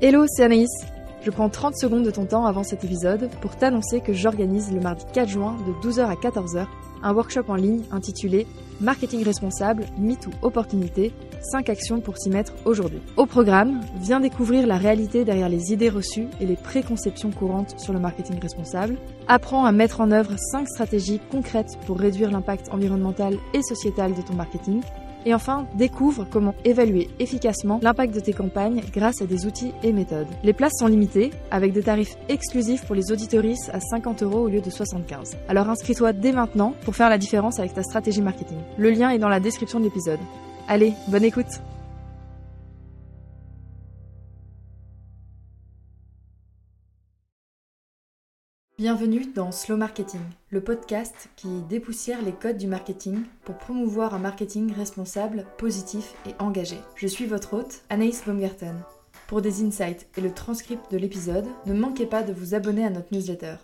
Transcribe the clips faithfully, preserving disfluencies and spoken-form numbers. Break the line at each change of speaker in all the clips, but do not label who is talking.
Hello, c'est Anaïs. Je prends trente secondes de ton temps avant cet épisode pour t'annoncer que j'organise le mardi quatre juin de douze heures à quatorze heures un workshop en ligne intitulé Marketing responsable, mythe ou opportunité, cinq actions pour s'y mettre aujourd'hui. Au programme, viens découvrir la réalité derrière les idées reçues et les préconceptions courantes sur le marketing responsable. Apprends à mettre en œuvre cinq stratégies concrètes pour réduire l'impact environnemental et sociétal de ton marketing. Et enfin, découvre comment évaluer efficacement l'impact de tes campagnes grâce à des outils et méthodes. Les places sont limitées, avec des tarifs exclusifs pour les auditoristes à cinquante euros au lieu de soixante-quinze. Alors inscris-toi dès maintenant pour faire la différence avec ta stratégie marketing. Le lien est dans la description de l'épisode. Allez, bonne écoute! Bienvenue dans Slow Marketing, le podcast qui dépoussière les codes du marketing pour promouvoir un marketing responsable, positif et engagé. Je suis votre hôte, Anaïs Baumgarten. Pour des insights et le transcript de l'épisode, ne manquez pas de vous abonner à notre newsletter.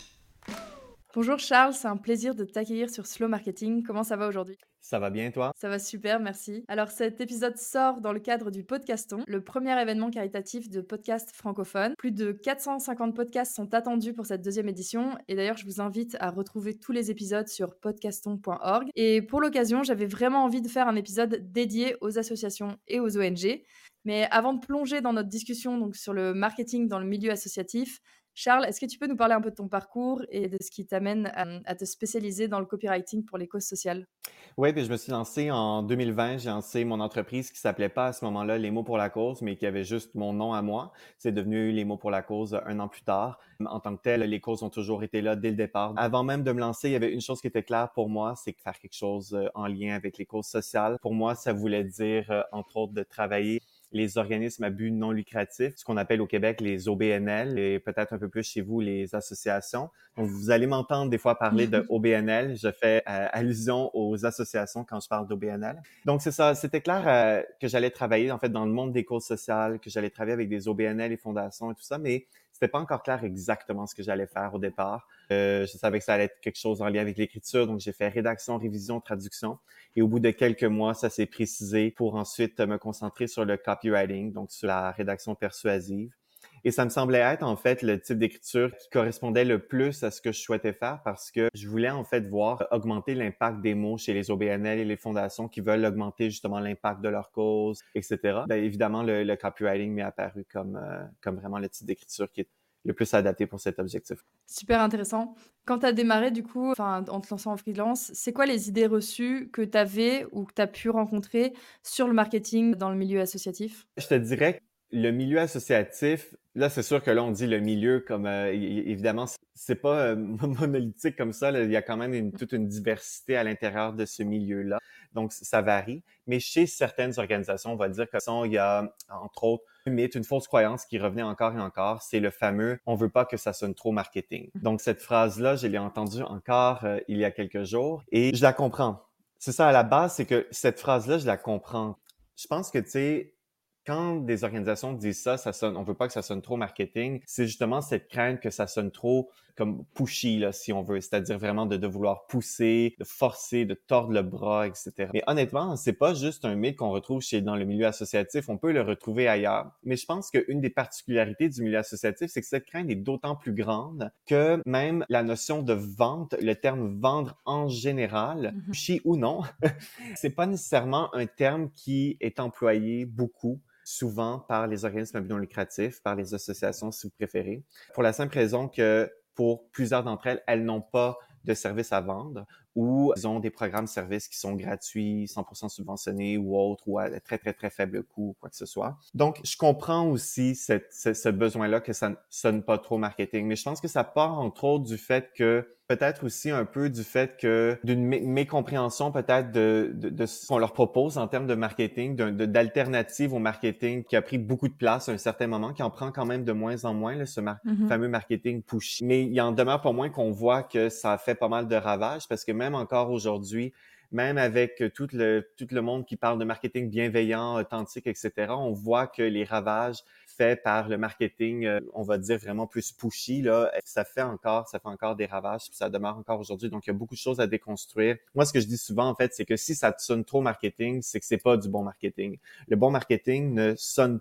Bonjour Charles, c'est un plaisir de t'accueillir sur Slow Marketing. Comment ça va aujourd'hui ?
Ça va bien, toi?
Ça va super, merci. Alors cet épisode sort dans le cadre du Podcaston, le premier événement caritatif de podcasts francophones. Plus de quatre cent cinquante podcasts sont attendus pour cette deuxième édition et d'ailleurs je vous invite à retrouver tous les épisodes sur podcaston point org. Et pour l'occasion, j'avais vraiment envie de faire un épisode dédié aux associations et aux O N G. Mais avant de plonger dans notre discussion donc, sur le marketing dans le milieu associatif, Charles, est-ce que tu peux nous parler un peu de ton parcours et de ce qui t'amène à, à te spécialiser dans le copywriting pour les causes sociales?
Oui, puis je me suis lancé en deux mille vingt. J'ai lancé mon entreprise qui s'appelait pas à ce moment-là Les mots pour la cause, mais qui avait juste mon nom à moi. C'est devenu Les mots pour la cause un an plus tard. En tant que tel, les causes ont toujours été là dès le départ. Avant même de me lancer, il y avait une chose qui était claire pour moi, c'est que faire quelque chose en lien avec les causes sociales. Pour moi, ça voulait dire, entre autres, de travailler les organismes à but non lucratif, ce qu'on appelle au Québec les O B N L et peut-être un peu plus chez vous les associations. Donc, vous allez m'entendre des fois parler de O B N L. Je fais euh, allusion aux associations quand je parle d'O B N L. Donc, c'est ça. C'était clair euh, que j'allais travailler en fait dans le monde des causes sociales, que j'allais travailler avec des O B N L et fondations et tout ça, mais c'était pas encore clair exactement ce que j'allais faire au départ. Euh, je savais que ça allait être quelque chose en lien avec l'écriture, donc j'ai fait rédaction, révision, traduction. Et au bout de quelques mois, ça s'est précisé pour ensuite me concentrer sur le copywriting, donc sur la rédaction persuasive. Et ça me semblait être en fait le type d'écriture qui correspondait le plus à ce que je souhaitais faire parce que je voulais en fait voir augmenter l'impact des mots chez les O B N L et les fondations qui veulent augmenter justement l'impact de leur cause, et cetera. Bien évidemment, le, le copywriting m'est apparu comme, euh, comme vraiment le type d'écriture qui est le plus adapté pour cet objectif.
Super intéressant. Quand tu as démarré, du coup, enfin, en te lançant en freelance, c'est quoi les idées reçues que tu avais ou que tu as pu rencontrer sur le marketing dans le milieu associatif?
Je te dirais que le milieu associatif, là, c'est sûr que là, on dit le milieu comme, euh, évidemment, c'est pas euh, monolithique comme ça. Là. Il y a quand même une, toute une diversité à l'intérieur de ce milieu-là. Donc, ça varie. Mais chez certaines organisations, on va dire que ça, il y a, entre autres, un mythe, une fausse croyance qui revenait encore et encore, c'est le fameux « on veut pas que ça sonne trop marketing ». Donc, cette phrase-là, je l'ai entendue encore euh, il y a quelques jours et je la comprends. C'est ça, à la base, c'est que cette phrase-là, je la comprends. Je pense que, tu sais, quand des organisations disent ça, ça sonne, on veut pas que ça sonne trop marketing, c'est justement cette crainte que ça sonne trop comme pushy, là, si on veut, c'est-à-dire vraiment de, de vouloir pousser, de forcer, de tordre le bras, et cetera. Mais honnêtement, c'est pas juste un mythe qu'on retrouve chez dans le milieu associatif, on peut le retrouver ailleurs. Mais je pense qu'une des particularités du milieu associatif, c'est que cette crainte est d'autant plus grande que même la notion de vente, le terme vendre en général,
Mhm.
pushy ou non, c'est pas nécessairement un terme qui est employé beaucoup souvent par les organismes à but non lucratif, par les associations si vous préférez, pour la simple raison que pour plusieurs d'entre elles, elles n'ont pas de services à vendre ou ils ont des programmes services qui sont gratuits, cent pour cent subventionnés ou autres, ou à très, très, très faible coût ou quoi que ce soit. Donc, je comprends aussi cette, ce, ce besoin-là que ça ne sonne pas trop marketing, mais je pense que ça part entre autres du fait que peut-être aussi un peu du fait que d'une mé- mécompréhension peut-être de, de, de ce qu'on leur propose en termes de marketing, de, de, d'alternative au marketing qui a pris beaucoup de place à un certain moment, qui en prend quand même de moins en moins, là, ce mar-
Mhm.
fameux marketing pushy. Mais il en demeure pas moins qu'on voit que ça a fait pas mal de ravages parce que même encore aujourd'hui, même avec tout le, tout le monde qui parle de marketing bienveillant, authentique, et cetera, on voit que les ravages faits par le marketing, euh, on va dire vraiment plus pushy, là, ça fait encore, ça fait encore des ravages, puis ça demeure encore aujourd'hui. Donc, il y a beaucoup de choses à déconstruire. Moi, ce que je dis souvent, en fait, c'est que si ça te sonne trop marketing, c'est que c'est pas du bon marketing. Le bon marketing ne sonne pas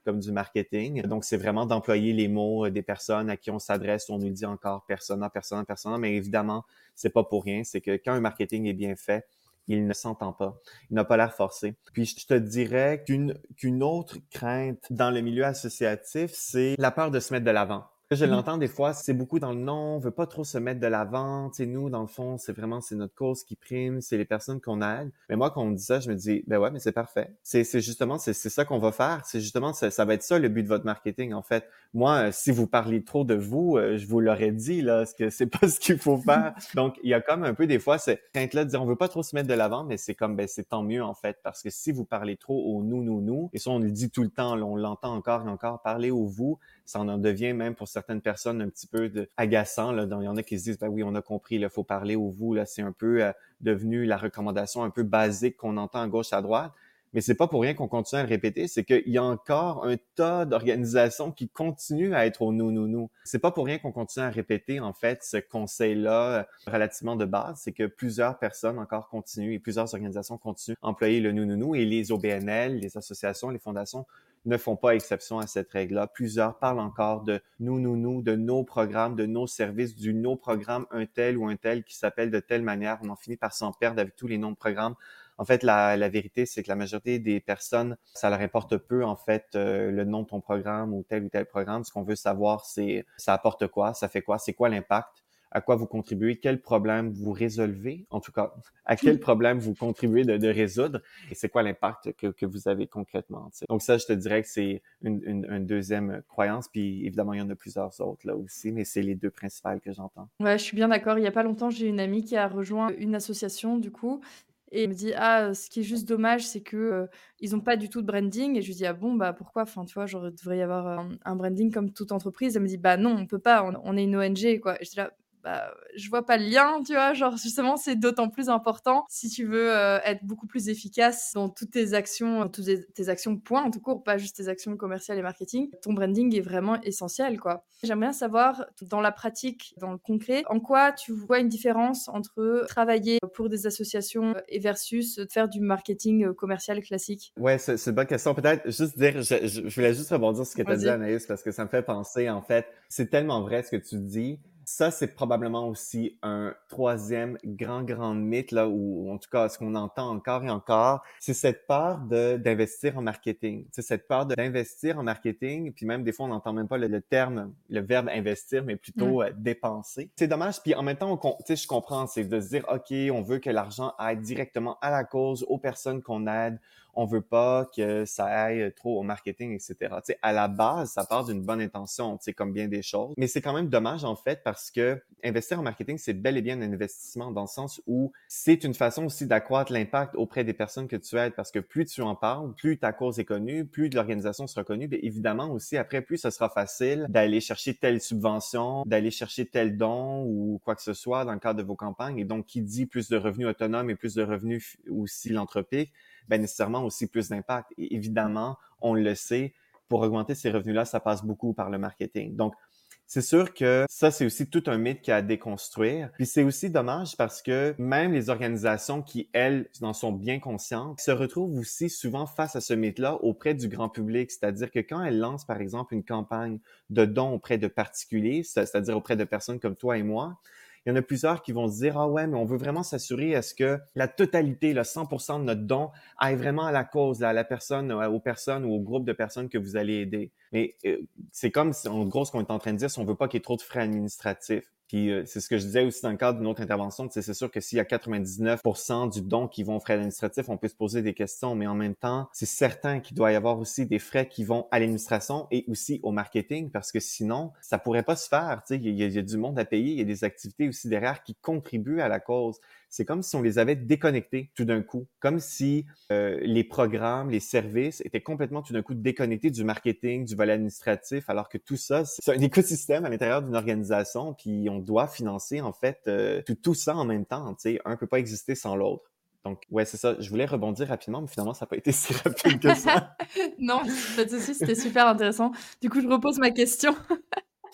comme du marketing. Donc, c'est vraiment d'employer les mots des personnes à qui on s'adresse. On nous dit encore persona, persona, persona, mais évidemment, c'est pas pour rien. C'est que quand un marketing est bien fait, il ne s'entend pas. Il n'a pas l'air forcé. Puis je te dirais qu'une qu'une autre crainte dans le milieu associatif, c'est la peur de se mettre de l'avant. Je
Mhm.
l'entends des fois, c'est beaucoup dans le non, on veut pas trop se mettre de l'avant. Tu sais, nous, dans le fond, c'est vraiment, c'est notre cause qui prime, c'est les personnes qu'on aide. Mais moi, quand on me dit ça, je me dis, ben ouais, mais c'est parfait. C'est, c'est justement, c'est, c'est ça qu'on va faire. C'est justement, ça, ça va être ça le but de votre marketing, en fait. Moi, euh, si vous parlez trop de vous, euh, je vous l'aurais dit, là, parce que c'est pas ce qu'il faut faire. Donc, il y a comme un peu des fois cette crainte-là de dire, on veut pas trop se mettre de l'avant, mais c'est comme, ben, c'est tant mieux, en fait, parce que si vous parlez trop au nous, nous, nous, et ça, on le dit tout le temps, là, on l'entend encore et encore, parler au vous, ça en devient même pour certaines personnes un petit peu de, agaçant. Là. Donc, il y en a qui se disent, ben oui, on a compris, il faut parler au vous. Là, c'est un peu euh, devenu la recommandation un peu basique qu'on entend à gauche, à droite. Mais c'est pas pour rien qu'on continue à le répéter, c'est qu'il y a encore un tas d'organisations qui continuent à être au nous, nous, nous. C'est pas pour rien qu'on continue à répéter, en fait, ce conseil-là euh, relativement de base, c'est que plusieurs personnes encore continuent et plusieurs organisations continuent à employer le nous, nous, nous et les O B N L, les associations, les fondations ne font pas exception à cette règle-là. Plusieurs parlent encore de nous, nous, nous, de nos programmes, de nos services, du nos programme, un tel ou un tel qui s'appelle de telle manière. On en finit par s'en perdre avec tous les noms de programmes. En fait, la, la vérité, c'est que la majorité des personnes, ça leur importe peu, en fait, euh, le nom de ton programme ou tel ou tel programme. Ce qu'on veut savoir, c'est ça apporte quoi, ça fait quoi, c'est quoi l'impact, à quoi vous contribuez, quel problème vous résolvez, en tout cas, à quel problème vous contribuez de, de résoudre et c'est quoi l'impact que, que vous avez concrètement. T'sais. Donc ça, je te dirais que c'est une, une, une deuxième croyance, puis évidemment, il y en a plusieurs autres là aussi, mais c'est les deux principales que j'entends.
Ouais, je suis bien d'accord. Il y a pas longtemps, j'ai une amie qui a rejoint une association du coup et elle me dit: «Ah, heu, ce qui est juste dommage, c'est que, heu, ils ont pas du tout de branding» et je lui dis: «Ah bon, bah, pourquoi?» Enfin, tu vois, genre, il devrait y avoir, un un branding comme toute entreprise. Elle me dit: «Bah, non, on peut pas, on on est une O N G, quoi» et j'étais là: «Bah, je vois pas le lien», tu vois? Genre, justement, c'est d'autant plus important si tu veux, heu, être beaucoup plus efficace dans toutes tes actions, toutes tes tes actions point, tout court, pas juste tes actions commerciales et marketing. Ton branding est vraiment essentiel, quoi. J'aimerais bien savoir, dans la pratique, dans le concret, en quoi tu vois une différence entre travailler pour des associations et versus faire du marketing commercial classique?
Ouais, c'est, c'est une bonne question. Peut-être juste dire, je, je, je voulais juste rebondir sur ce que tu as dit,
Vas-y.
Anaïs, parce que ça me fait penser, en fait, c'est tellement vrai ce que tu dis. Ça, c'est probablement aussi un troisième grand, grand mythe, là, ou en tout cas, ce qu'on entend encore et encore, c'est cette peur de, d'investir en marketing. C'est cette peur de, d'investir en marketing, puis même des fois, on n'entend même pas le, le terme, le verbe investir, mais
Mmh.
plutôt euh, dépenser. C'est dommage, puis en même temps, on, com- tu sais, je comprends, c'est de se dire, OK, on veut que l'argent aille directement à la cause, aux personnes qu'on aide, on veut pas que ça aille trop au marketing, et cetera. Tu sais, à la base, ça part d'une bonne intention, tu sais, comme bien des choses. Mais c'est quand même dommage, en fait, parce que investir en marketing, c'est bel et bien un investissement dans le sens où c'est une façon aussi d'accroître l'impact auprès des personnes que tu aides parce que plus tu en parles, plus ta cause est connue, plus l'organisation sera connue, bien évidemment aussi, après, plus ce sera facile d'aller chercher telle subvention, d'aller chercher tel don ou quoi que ce soit dans le cadre de vos campagnes. Et donc, qui dit plus de revenus autonomes et plus de revenus aussi philanthropiques, ben nécessairement aussi plus d'impact. Et évidemment, on le sait, pour augmenter ces revenus-là, ça passe beaucoup par le marketing. Donc, c'est sûr que ça, c'est aussi tout un mythe qu'il y a à déconstruire. Puis c'est aussi dommage parce que même les organisations qui, elles, en sont bien conscientes, se retrouvent aussi souvent face à ce mythe-là auprès du grand public. C'est-à-dire que quand elles lancent, par exemple, une campagne de dons auprès de particuliers, c'est-à-dire auprès de personnes comme toi et moi, il y en a plusieurs qui vont se dire, ah ouais, mais on veut vraiment s'assurer à ce que la totalité, le cent pour cent de notre don aille vraiment à la cause, à la personne, aux personnes ou au groupe de personnes que vous allez aider. Mais euh, c'est comme, si, en gros, ce qu'on est en train de dire, si on veut pas qu'il y ait trop de frais administratifs. Puis euh, c'est ce que je disais aussi dans le cadre d'une autre intervention, c'est sûr que s'il y a quatre-vingt-dix-neuf pour cent du don qui vont aux frais administratifs, on peut se poser des questions, mais en même temps, c'est certain qu'il doit y avoir aussi des frais qui vont à l'administration et aussi au marketing, parce que sinon, ça pourrait pas se faire. Tu sais, il y, a, il y a du monde à payer, il y a des activités aussi derrière qui contribuent à la cause. C'est comme si on les avait déconnectés tout d'un coup, comme si euh, les programmes, les services étaient complètement tout d'un coup déconnectés du marketing, du volet administratif, alors que tout ça, c'est un écosystème à l'intérieur d'une organisation, puis on doit financer en fait euh, tout, tout ça en même temps. Tu sais, un peut pas exister sans l'autre. Donc, ouais, c'est ça. Je voulais rebondir rapidement, mais finalement, ça n'a pas été si rapide que ça.
Non, pas de souci, c'était super intéressant. Du coup, je repose ma question.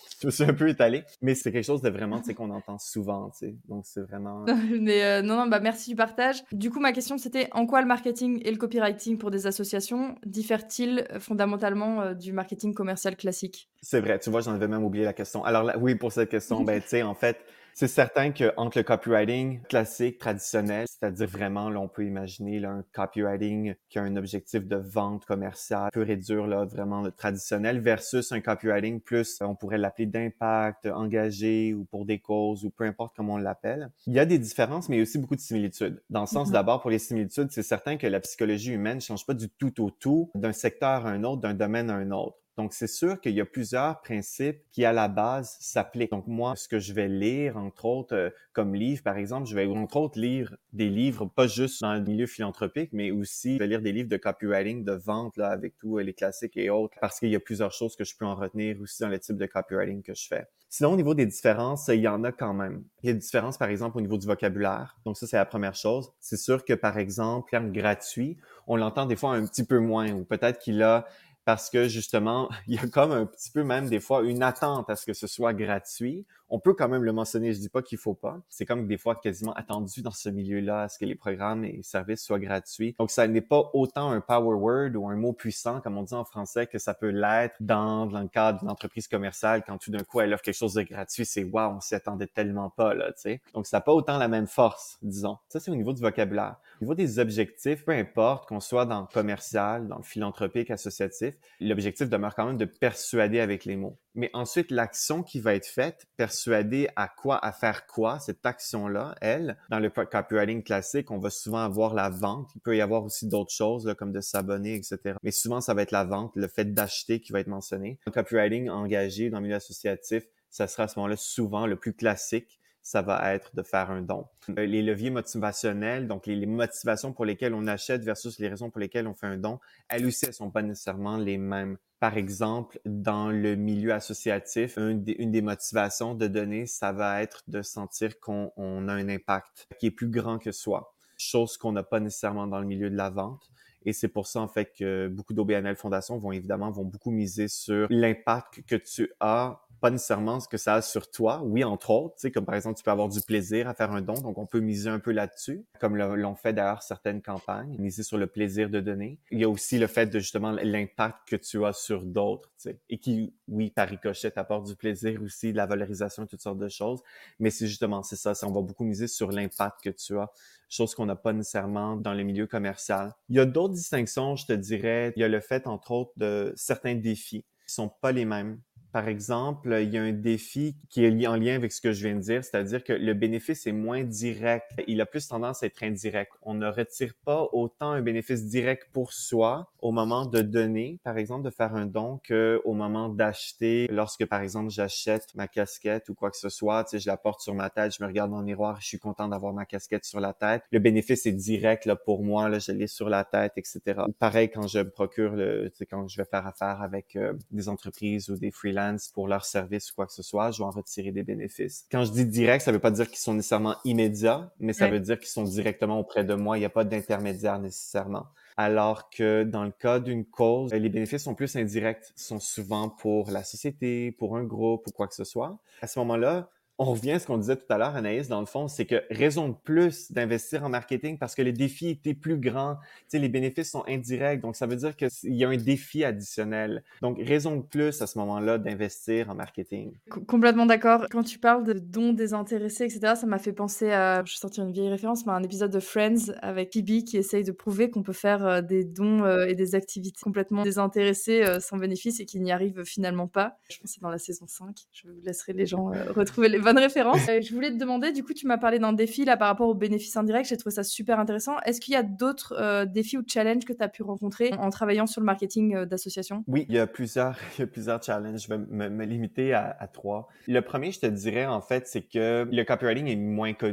Je me suis un peu étalé, mais c'est quelque chose de vraiment, tu sais, qu'on entend souvent, tu sais. Donc, c'est vraiment...
Mais euh, non, non, bah merci du partage. Du coup, ma question, c'était en quoi le marketing et le copywriting pour des associations diffèrent-ils euh, fondamentalement euh, du marketing commercial classique?
C'est vrai, tu vois, j'en avais même oublié la question. Alors là, oui, pour cette question, ben, tu sais, en fait, c'est certain qu'entre le copywriting classique, traditionnel, c'est-à-dire vraiment, là, on peut imaginer là, un copywriting qui a un objectif de vente commerciale pur et dur, là, vraiment le traditionnel, versus un copywriting plus, on pourrait l'appeler d'impact, engagé ou pour des causes ou peu importe comment on l'appelle. Il y a des différences, mais il y a aussi beaucoup de similitudes. Dans le sens,
Mhm.
d'abord, pour les similitudes, c'est certain que la psychologie humaine ne change pas du tout au tout d'un secteur à un autre, d'un domaine à un autre. Donc, c'est sûr qu'il y a plusieurs principes qui, à la base, s'appliquent. Donc, moi, ce que je vais lire, entre autres, euh, comme livre, par exemple, je vais, entre autres, lire des livres, pas juste dans le milieu philanthropique, mais aussi, je vais lire des livres de copywriting, de vente, là, avec tous les classiques et autres, parce qu'il y a plusieurs choses que je peux en retenir aussi dans le type de copywriting que je fais. Sinon, au niveau des différences, il y en a quand même. Il y a des différences, par exemple, au niveau du vocabulaire. Donc, ça, c'est la première chose. C'est sûr que, par exemple, le terme gratuit, on l'entend des fois un petit peu moins, ou peut-être qu'il a parce que justement, il y a comme un petit peu même des fois une attente à ce que ce soit gratuit. On peut quand même le mentionner, je dis pas qu'il faut pas. C'est comme des fois quasiment attendu dans ce milieu-là à ce que les programmes et services soient gratuits. Donc, ça n'est pas autant un power word ou un mot puissant, comme on dit en français, que ça peut l'être dans, dans le cadre d'une entreprise commerciale quand tout d'un coup, elle offre quelque chose de gratuit. C'est wow, on s'y attendait tellement pas, là, tu sais. Donc, ça n'a pas autant la même force, disons. Ça, c'est au niveau du vocabulaire. Au niveau des objectifs, peu importe qu'on soit dans le commercial, dans le philanthropique, associatif, l'objectif demeure quand même de persuader avec les mots. Mais ensuite, l'action qui va être faite, persuader à quoi, à faire quoi, cette action-là, elle, dans le copywriting classique, on va souvent avoir la vente. Il peut y avoir aussi d'autres choses, là, comme de s'abonner, et cetera. Mais souvent, ça va être la vente, le fait d'acheter qui va être mentionné. Le copywriting engagé dans le milieu associatif, ça sera à ce moment-là souvent le plus classique. Ça va être de faire un don. Les leviers motivationnels, donc les, les motivations pour lesquelles on achète versus les raisons pour lesquelles on fait un don, elles aussi, elles sont pas nécessairement les mêmes. Par exemple, dans le milieu associatif, une des, une des motivations de donner, ça va être de sentir qu'on on a un impact qui est plus grand que soi, chose qu'on n'a pas nécessairement dans le milieu de la vente. Et c'est pour ça, en fait, que beaucoup d'O B N L Fondations vont évidemment vont beaucoup miser sur l'impact que tu as, pas nécessairement ce que ça a sur toi. Oui, entre autres, tu sais, comme par exemple, tu peux avoir du plaisir à faire un don, donc on peut miser un peu là-dessus, comme le- l'ont fait d'ailleurs certaines campagnes, miser sur le plaisir de donner. Il y a aussi le fait de justement l'impact que tu as sur d'autres, tu sais, et qui, oui, par ricochet, t'apporte du plaisir aussi, de la valorisation, toutes sortes de choses. Mais c'est justement, c'est ça, c'est- on va beaucoup miser sur l'impact que tu as, chose qu'on n'a pas nécessairement dans le milieu commercial. Il y a d'autres distinctions, je te dirais. Il y a le fait, entre autres, de certains défis qui sont pas les mêmes. Par exemple, il y a un défi qui est lié en lien avec ce que je viens de dire, c'est-à-dire que le bénéfice est moins direct. Il a plus tendance à être indirect. On ne retire pas autant un bénéfice direct pour soi au moment de donner, par exemple, de faire un don, qu'au moment d'acheter. Lorsque, par exemple, j'achète ma casquette ou quoi que ce soit, tu sais, je la porte sur ma tête, je me regarde dans le miroir, je suis content d'avoir ma casquette sur la tête. Le bénéfice est direct là, pour moi, là, je l'ai sur la tête, et cetera. Pareil quand je me procure, le, tu sais, quand je vais faire affaire avec euh, des entreprises ou des freelances pour leurs services ou quoi que ce soit, je vais en retirer des bénéfices. Quand je dis direct, ça veut pas dire qu'ils sont nécessairement immédiats, mais ça
Ouais.
veut dire qu'ils sont directement auprès de moi. Il n'y a pas d'intermédiaire nécessairement. Alors que dans le cas d'une cause, les bénéfices sont plus indirects, sont souvent pour la société, pour un groupe ou quoi que ce soit. À ce moment-là, on revient à ce qu'on disait tout à l'heure, Anaïs, dans le fond, c'est que raison de plus d'investir en marketing parce que le défi était plus grand. Tu sais, les bénéfices sont indirects, donc ça veut dire qu'il y a un défi additionnel. Donc, raison de plus à ce moment-là d'investir en marketing.
Co- Complètement d'accord. Quand tu parles de dons désintéressés, et cetera, ça m'a fait penser à, je vais sortir une vieille référence, mais à un épisode de Friends avec Phoebe qui essaye de prouver qu'on peut faire euh, des dons euh, et des activités complètement désintéressées euh, sans bénéfice et qu'il n'y arrive finalement pas. Je pense que c'est dans la saison cinq. Je vous laisserai les gens euh, retrouver les bonnes références. Euh, je voulais te demander, du coup, tu m'as parlé d'un défi là par rapport aux bénéfices indirects. J'ai trouvé ça super intéressant. Est-ce qu'il y a d'autres euh, défis ou challenges que tu as pu rencontrer en, en travaillant sur le marketing euh, d'association?
Oui, il y a plusieurs, il y a plusieurs challenges. Je vais me, me limiter à, à trois. Le premier, je te dirais, en fait, c'est que le copywriting est moins connu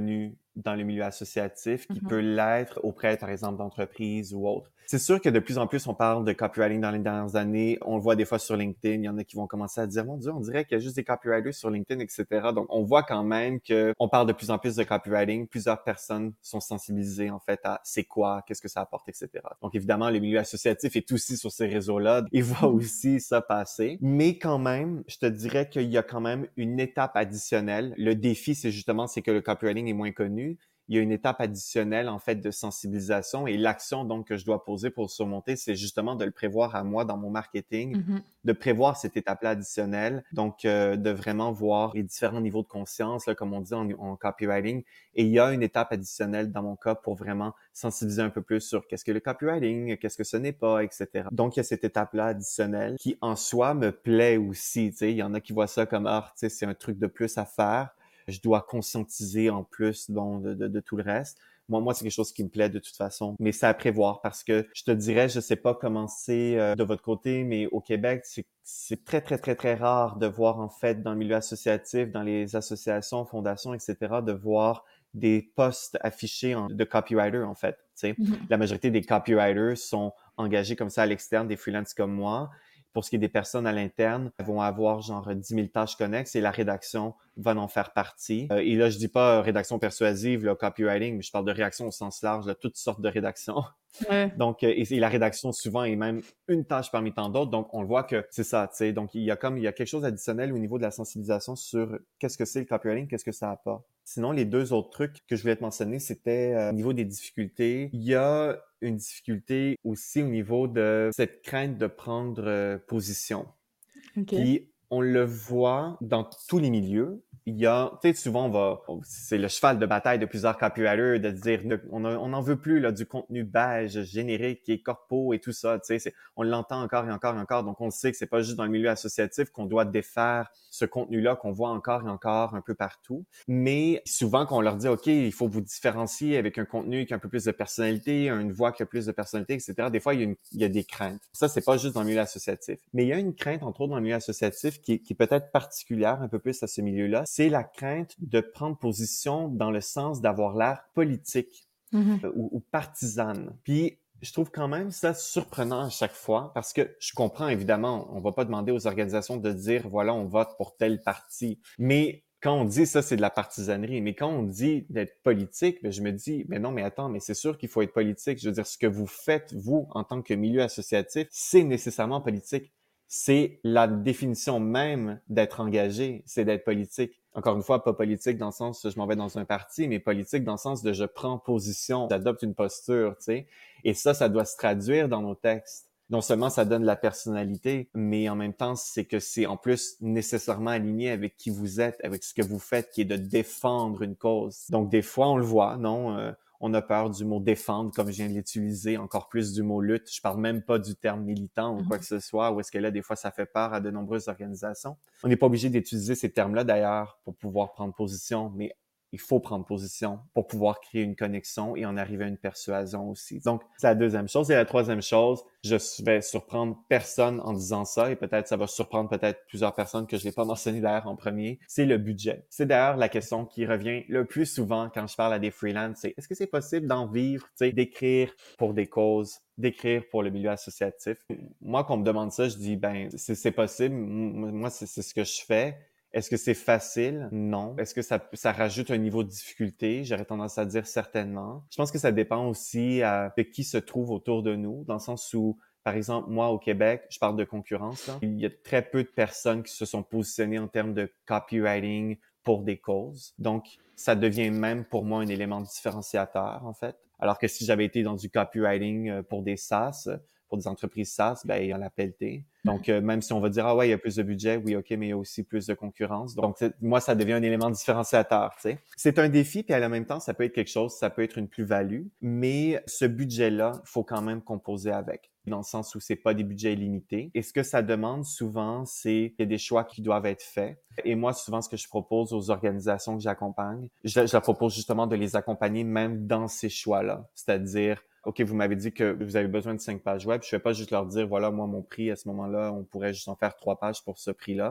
dans le milieu associatif qui
Mhm.
peut l'être auprès, par exemple, d'entreprises ou autres. C'est sûr que de plus en plus, on parle de copywriting dans les dernières années. On le voit des fois sur LinkedIn. Il y en a qui vont commencer à dire, mon Dieu, on dirait qu'il y a juste des copywriters sur LinkedIn, et cetera. Donc, on voit quand même que on parle de plus en plus de copywriting. Plusieurs personnes sont sensibilisées, en fait, à c'est quoi, qu'est-ce que ça apporte, et cetera. Donc, évidemment, le milieu associatif est aussi sur ces réseaux-là. Il voit aussi ça passer. Mais quand même, je te dirais qu'il y a quand même une étape additionnelle. Le défi, c'est justement, c'est que le copywriting est moins connu. Il y a une étape additionnelle, en fait, de sensibilisation et l'action, donc, que je dois poser pour le surmonter, c'est justement de le prévoir à moi dans mon marketing,
Mhm.
de prévoir cette étape-là additionnelle, donc, euh, de vraiment voir les différents niveaux de conscience, là, comme on dit en, en copywriting. Et il y a une étape additionnelle dans mon cas pour vraiment sensibiliser un peu plus sur qu'est-ce que le copywriting, qu'est-ce que ce n'est pas, et cetera. Donc, il y a cette étape-là additionnelle qui, en soi, me plaît aussi, tu sais. Il y en a qui voient ça comme, ah, tu sais, c'est un truc de plus à faire. Je dois conscientiser en plus bon, de, de, de tout le reste. Moi, moi, c'est quelque chose qui me plaît de toute façon, mais c'est à prévoir parce que je te dirais, je sais pas comment c'est euh, de votre côté, mais au Québec, c'est, c'est très, très, très, très rare de voir en fait dans le milieu associatif, dans les associations, fondations, et cetera, de voir des postes affichés en, de copywriter en fait. Tu sais,
Mhm.
la majorité des copywriters sont engagés comme ça à l'externe, des freelances comme moi. Pour ce qui est des personnes à l'interne, elles vont avoir genre dix mille tâches connexes et la rédaction va en faire partie. Euh, et là, je dis pas euh, rédaction persuasive, là, copywriting, mais je parle de rédaction au sens large, de toutes sortes de rédactions.
Ouais.
Donc, euh, et, et la rédaction souvent est même une tâche parmi tant d'autres. Donc, on le voit que c'est ça, tu sais. Donc, il y a comme, il y a quelque chose d'additionnel au niveau de la sensibilisation sur qu'est-ce que c'est le copywriting, qu'est-ce que ça apporte. Sinon, les deux autres trucs que je voulais te mentionner, c'était euh, au niveau des difficultés. Il y a une difficulté aussi au niveau de cette crainte de prendre euh, position.
Ok.
Puis, on le voit dans tous les milieux. Il y a, tu sais, souvent, on va, c'est le cheval de bataille de plusieurs copywriters de dire, on a, on n'en veut plus, là, du contenu beige, générique et corpo et tout ça, tu sais, c'est, on l'entend encore et encore et encore. Donc, on le sait que c'est pas juste dans le milieu associatif qu'on doit défaire ce contenu-là qu'on voit encore et encore un peu partout. Mais souvent, quand on leur dit, OK, il faut vous différencier avec un contenu qui a un peu plus de personnalité, une voix qui a plus de personnalité, et cetera. Des fois, il y a, une, il y a des craintes. Ça, c'est pas juste dans le milieu associatif. Mais il y a une crainte, entre autres, dans le milieu associatif qui, qui est peut-être particulière un peu plus à ce milieu-là. C'est la crainte de prendre position dans le sens d'avoir l'air politique
Mhm.
euh, ou, ou partisane. Puis, je trouve quand même ça surprenant à chaque fois parce que je comprends évidemment, on va pas demander aux organisations de dire voilà, on vote pour tel parti. Mais quand on dit ça, c'est de la partisanerie. Mais quand on dit d'être politique, ben, je me dis, mais non, mais attends, mais c'est sûr qu'il faut être politique. Je veux dire, ce que vous faites, vous, en tant que milieu associatif, c'est nécessairement politique. C'est la définition même d'être engagé, c'est d'être politique. Encore une fois, pas politique dans le sens je m'en vais dans un parti, mais politique dans le sens de je prends position, j'adopte une posture, tu sais. Et ça, ça doit se traduire dans nos textes. Non seulement ça donne la personnalité, mais en même temps, c'est que c'est en plus nécessairement aligné avec qui vous êtes, avec ce que vous faites, qui est de défendre une cause. Donc des fois, on le voit, non? Euh, on a peur du mot défendre, comme je viens de l'utiliser, encore plus du mot lutte. Je parle même pas du terme militant ou quoi que ce soit, ou est-ce que là, des fois, ça fait peur à de nombreuses organisations. On n'est pas obligé d'utiliser ces termes-là, d'ailleurs, pour pouvoir prendre position, mais il faut prendre position pour pouvoir créer une connexion et en arriver à une persuasion aussi. Donc, c'est la deuxième chose. Et la troisième chose, je vais surprendre personne en disant ça, et peut-être ça va surprendre peut-être plusieurs personnes que je n'ai pas mentionné d'ailleurs en premier, c'est le budget. C'est d'ailleurs la question qui revient le plus souvent quand je parle à des freelances, c'est est-ce que c'est possible d'en vivre, tu sais, d'écrire pour des causes, d'écrire pour le milieu associatif? Moi, quand on me demande ça, je dis, ben, c'est, c'est possible. Moi, c'est, c'est ce que je fais. Est-ce que c'est facile? Non. Est-ce que ça, ça rajoute un niveau de difficulté? J'aurais tendance à dire certainement. Je pense que ça dépend aussi euh, de qui se trouve autour de nous, dans le sens où, par exemple, moi, au Québec, je parle de concurrence, là. Il y a très peu de personnes qui se sont positionnées en termes de copywriting pour des causes. Donc, ça devient même pour moi un élément différenciateur, en fait. Alors que si j'avais été dans du copywriting pour des SaaS, pour des entreprises SaaS, ben, il y en a pelleté. Donc, euh, même si on va dire, ah ouais, il y a plus de budget, oui, OK, mais il y a aussi plus de concurrence. Donc, moi, ça devient un élément différenciateur, tu sais. C'est un défi, puis à la même temps, ça peut être quelque chose, ça peut être une plus-value, mais ce budget-là, il faut quand même composer avec, dans le sens où c'est pas des budgets illimités. Et ce que ça demande souvent, c'est qu'il y a des choix qui doivent être faits. Et moi, souvent, ce que je propose aux organisations que j'accompagne, je, je leur propose justement de les accompagner même dans ces choix-là. C'est-à-dire, OK, vous m'avez dit que vous avez besoin de cinq pages web. Je ne vais pas juste leur dire, voilà, moi, mon prix à ce moment-là, on pourrait juste en faire trois pages pour ce prix-là.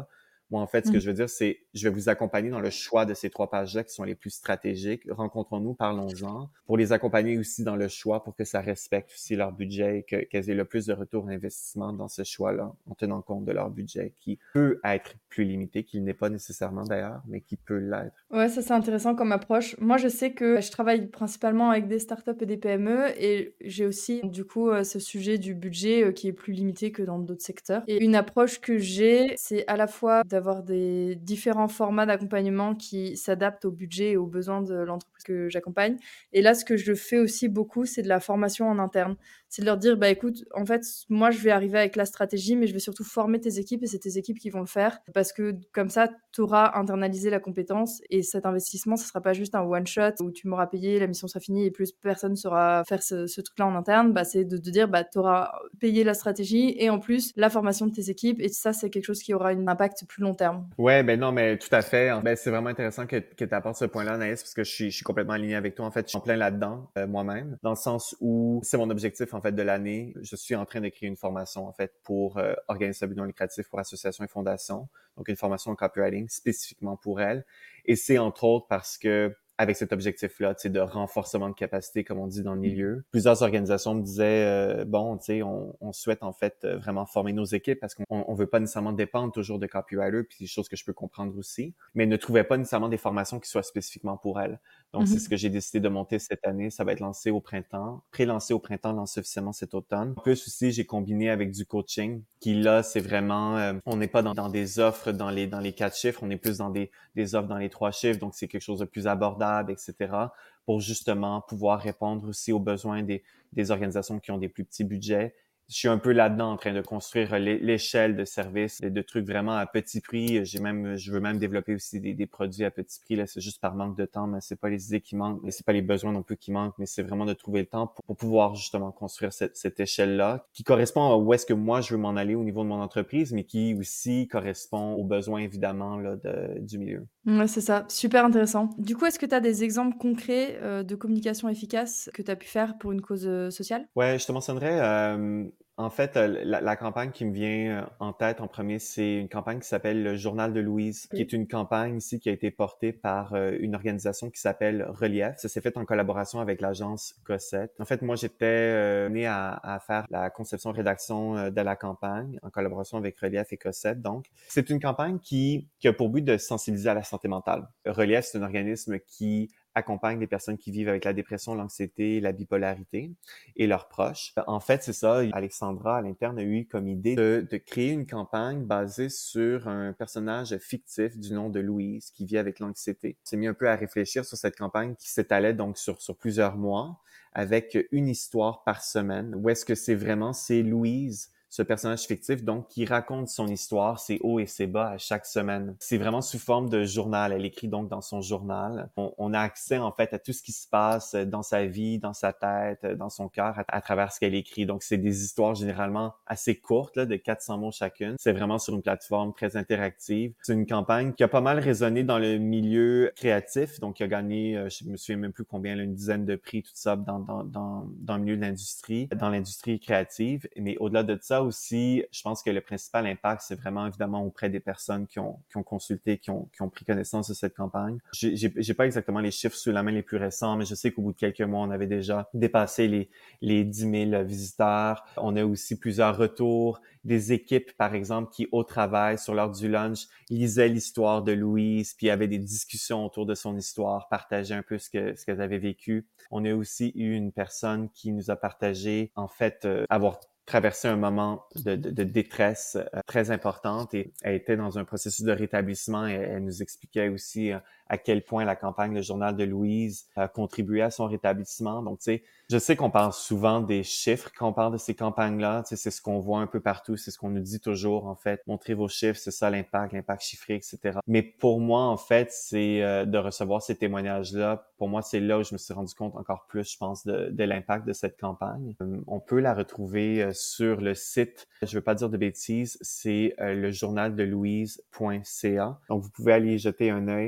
Moi, en fait, ce
Mmh.
que je veux dire, c'est je vais vous accompagner dans le choix de ces trois pages-là qui sont les plus stratégiques. Rencontrons-nous, parlons-en, pour les accompagner aussi dans le choix pour que ça respecte aussi leur budget et que, qu'elles aient le plus de retour d'investissement dans ce choix-là, en tenant compte de leur budget qui peut être plus limité, qu'il n'est pas nécessairement d'ailleurs, mais qui peut l'être.
Ouais, ça c'est intéressant comme approche. Moi, je sais que je travaille principalement avec des startups et des P M E et j'ai aussi du coup euh, ce sujet du budget euh, qui est plus limité que dans d'autres secteurs. Et une approche que j'ai, c'est à la fois d'avoir des différents formats d'accompagnement qui s'adaptent au budget et aux besoins de l'entreprise que j'accompagne. Et là, ce que je fais aussi beaucoup, c'est de la formation en interne. C'est de leur dire, bah écoute, en fait, moi, je vais arriver avec la stratégie, mais je vais surtout former tes équipes et c'est tes équipes qui vont le faire parce que comme ça, tu auras internalisé la compétence et cet investissement, ce sera pas juste un one shot où tu m'auras payé, la mission sera finie et plus personne saura faire ce, ce truc-là en interne. Bah, c'est de, de dire, bah, tu auras payé la stratégie et en plus la formation de tes équipes et ça, c'est quelque chose qui aura un impact plus long terme.
Ouais, ben non, mais tout à fait. Ben, c'est vraiment intéressant que, que tu apportes ce point-là, Anaïs, parce que je suis, je suis complètement aligné avec toi. En fait, je suis en plein là-dedans, euh, moi-même, dans le sens où c'est mon objectif, en fait, de l'année. Je suis en train de créer une formation, en fait, pour euh, organismes à but non lucratif, pour associations et fondations. Donc, une formation en copywriting spécifiquement pour elles. Et c'est entre autres parce que avec cet objectif-là, tu sais, de renforcement de capacité, comme on dit dans le milieu. Plusieurs organisations me disaient, euh, bon, tu sais, on, on souhaite en fait euh, vraiment former nos équipes parce qu'on on veut pas nécessairement dépendre toujours de copywriters, puis des choses que je peux comprendre aussi, mais ne trouvaient pas nécessairement des formations qui soient spécifiquement pour elles. Donc, c'est ce
Mhm.
que j'ai décidé de monter cette année. Ça va être lancé au printemps, pré-lancé au printemps, lancé officiellement cet automne. En plus aussi, j'ai combiné avec du coaching, qui là, c'est vraiment, euh, on n'est pas dans, dans des offres dans les dans les quatre chiffres, on est plus dans des des offres dans les trois chiffres, donc c'est quelque chose de plus abordable, et cetera, pour justement pouvoir répondre aussi aux besoins des, des organisations qui ont des plus petits budgets. Je suis un peu là-dedans en train de construire l'échelle de services, de, de trucs vraiment à petit prix. J'ai même, je veux même développer aussi des, des produits à petit prix. Là, c'est juste par manque de temps, mais c'est pas les idées qui manquent, mais c'est pas les besoins non plus qui manquent, mais c'est vraiment de trouver le temps pour, pour pouvoir justement construire cette, cette échelle-là, qui correspond à où est-ce que moi je veux m'en aller au niveau de mon entreprise, mais qui aussi correspond aux besoins évidemment là, de, du milieu.
Ouais, c'est ça, super intéressant. Du coup, est-ce que tu as des exemples concrets euh, de communication efficace que tu as pu faire pour une cause euh, sociale?
Ouais, je te mentionnerais, euh, en fait, euh, la, la campagne qui me vient euh, en tête en premier, c'est une campagne qui s'appelle le Journal de Louise, qui est une campagne ici qui a été portée par euh, une organisation qui s'appelle Relief. Ça s'est fait en collaboration avec l'agence Cossette. En fait, moi, j'étais euh, né à, à faire la conception-rédaction euh, de la campagne en collaboration avec Relief et Cossette. Donc, c'est une campagne qui, qui a pour but de sensibiliser à la santé mentale. Relief, c'est un organisme qui accompagne les personnes qui vivent avec la dépression, l'anxiété, la bipolarité et leurs proches. En fait, c'est ça, Alexandra, à l'interne, a eu comme idée de, de créer une campagne basée sur un personnage fictif du nom de Louise qui vit avec l'anxiété. On s'est mis un peu à réfléchir sur cette campagne qui s'étalait donc sur, sur plusieurs mois avec une histoire par semaine. Où est-ce que c'est vraiment, c'est Louise, ce personnage fictif, donc, qui raconte son histoire, ses hauts et ses bas à chaque semaine. C'est vraiment sous forme de journal. Elle écrit donc dans son journal. On, on a accès, en fait, à tout ce qui se passe dans sa vie, dans sa tête, dans son cœur, à, à travers ce qu'elle écrit. Donc, c'est des histoires généralement assez courtes, là, de quatre cents mots chacune. C'est vraiment sur une plateforme très interactive. C'est une campagne qui a pas mal résonné dans le milieu créatif. Donc, il a gagné, euh, je me souviens même plus combien, là, une dizaine de prix, tout ça, dans, dans, dans, dans le milieu de l'industrie, dans l'industrie créative. Mais au-delà de ça, aussi, je pense que le principal impact, c'est vraiment évidemment auprès des personnes qui ont, qui ont consulté, qui ont, qui ont pris connaissance de cette campagne. J'ai, j'ai, j'ai pas exactement les chiffres sous la main les plus récents, mais je sais qu'au bout de quelques mois, on avait déjà dépassé les, les dix mille visiteurs. On a aussi plusieurs retours, des équipes, par exemple, qui, au travail, sur l'heure du lunch, lisaient l'histoire de Louise, puis avaient des discussions autour de son histoire, partageaient un peu ce que, ce qu'elles avaient vécu. On a aussi eu une personne qui nous a partagé, en fait, euh, avoir traversé un moment de, de, de détresse euh, très importante et elle était dans un processus de rétablissement et elle nous expliquait aussi euh, à quel point la campagne Le Journal de Louise a contribué à son rétablissement. Donc, tu sais, je sais qu'on parle souvent des chiffres quand on parle de ces campagnes-là. Tu sais, c'est ce qu'on voit un peu partout, c'est ce qu'on nous dit toujours, en fait. Montrez vos chiffres, c'est ça l'impact, l'impact chiffré, et cetera. Mais pour moi, en fait, c'est euh, de recevoir ces témoignages-là. Pour moi, c'est là où je me suis rendu compte encore plus, je pense, de, de l'impact de cette campagne. Euh, on peut la retrouver euh, sur le site, je veux pas dire de bêtises, c'est euh, le journal de louise point c a. Donc, vous pouvez aller y jeter un œil pour découvrir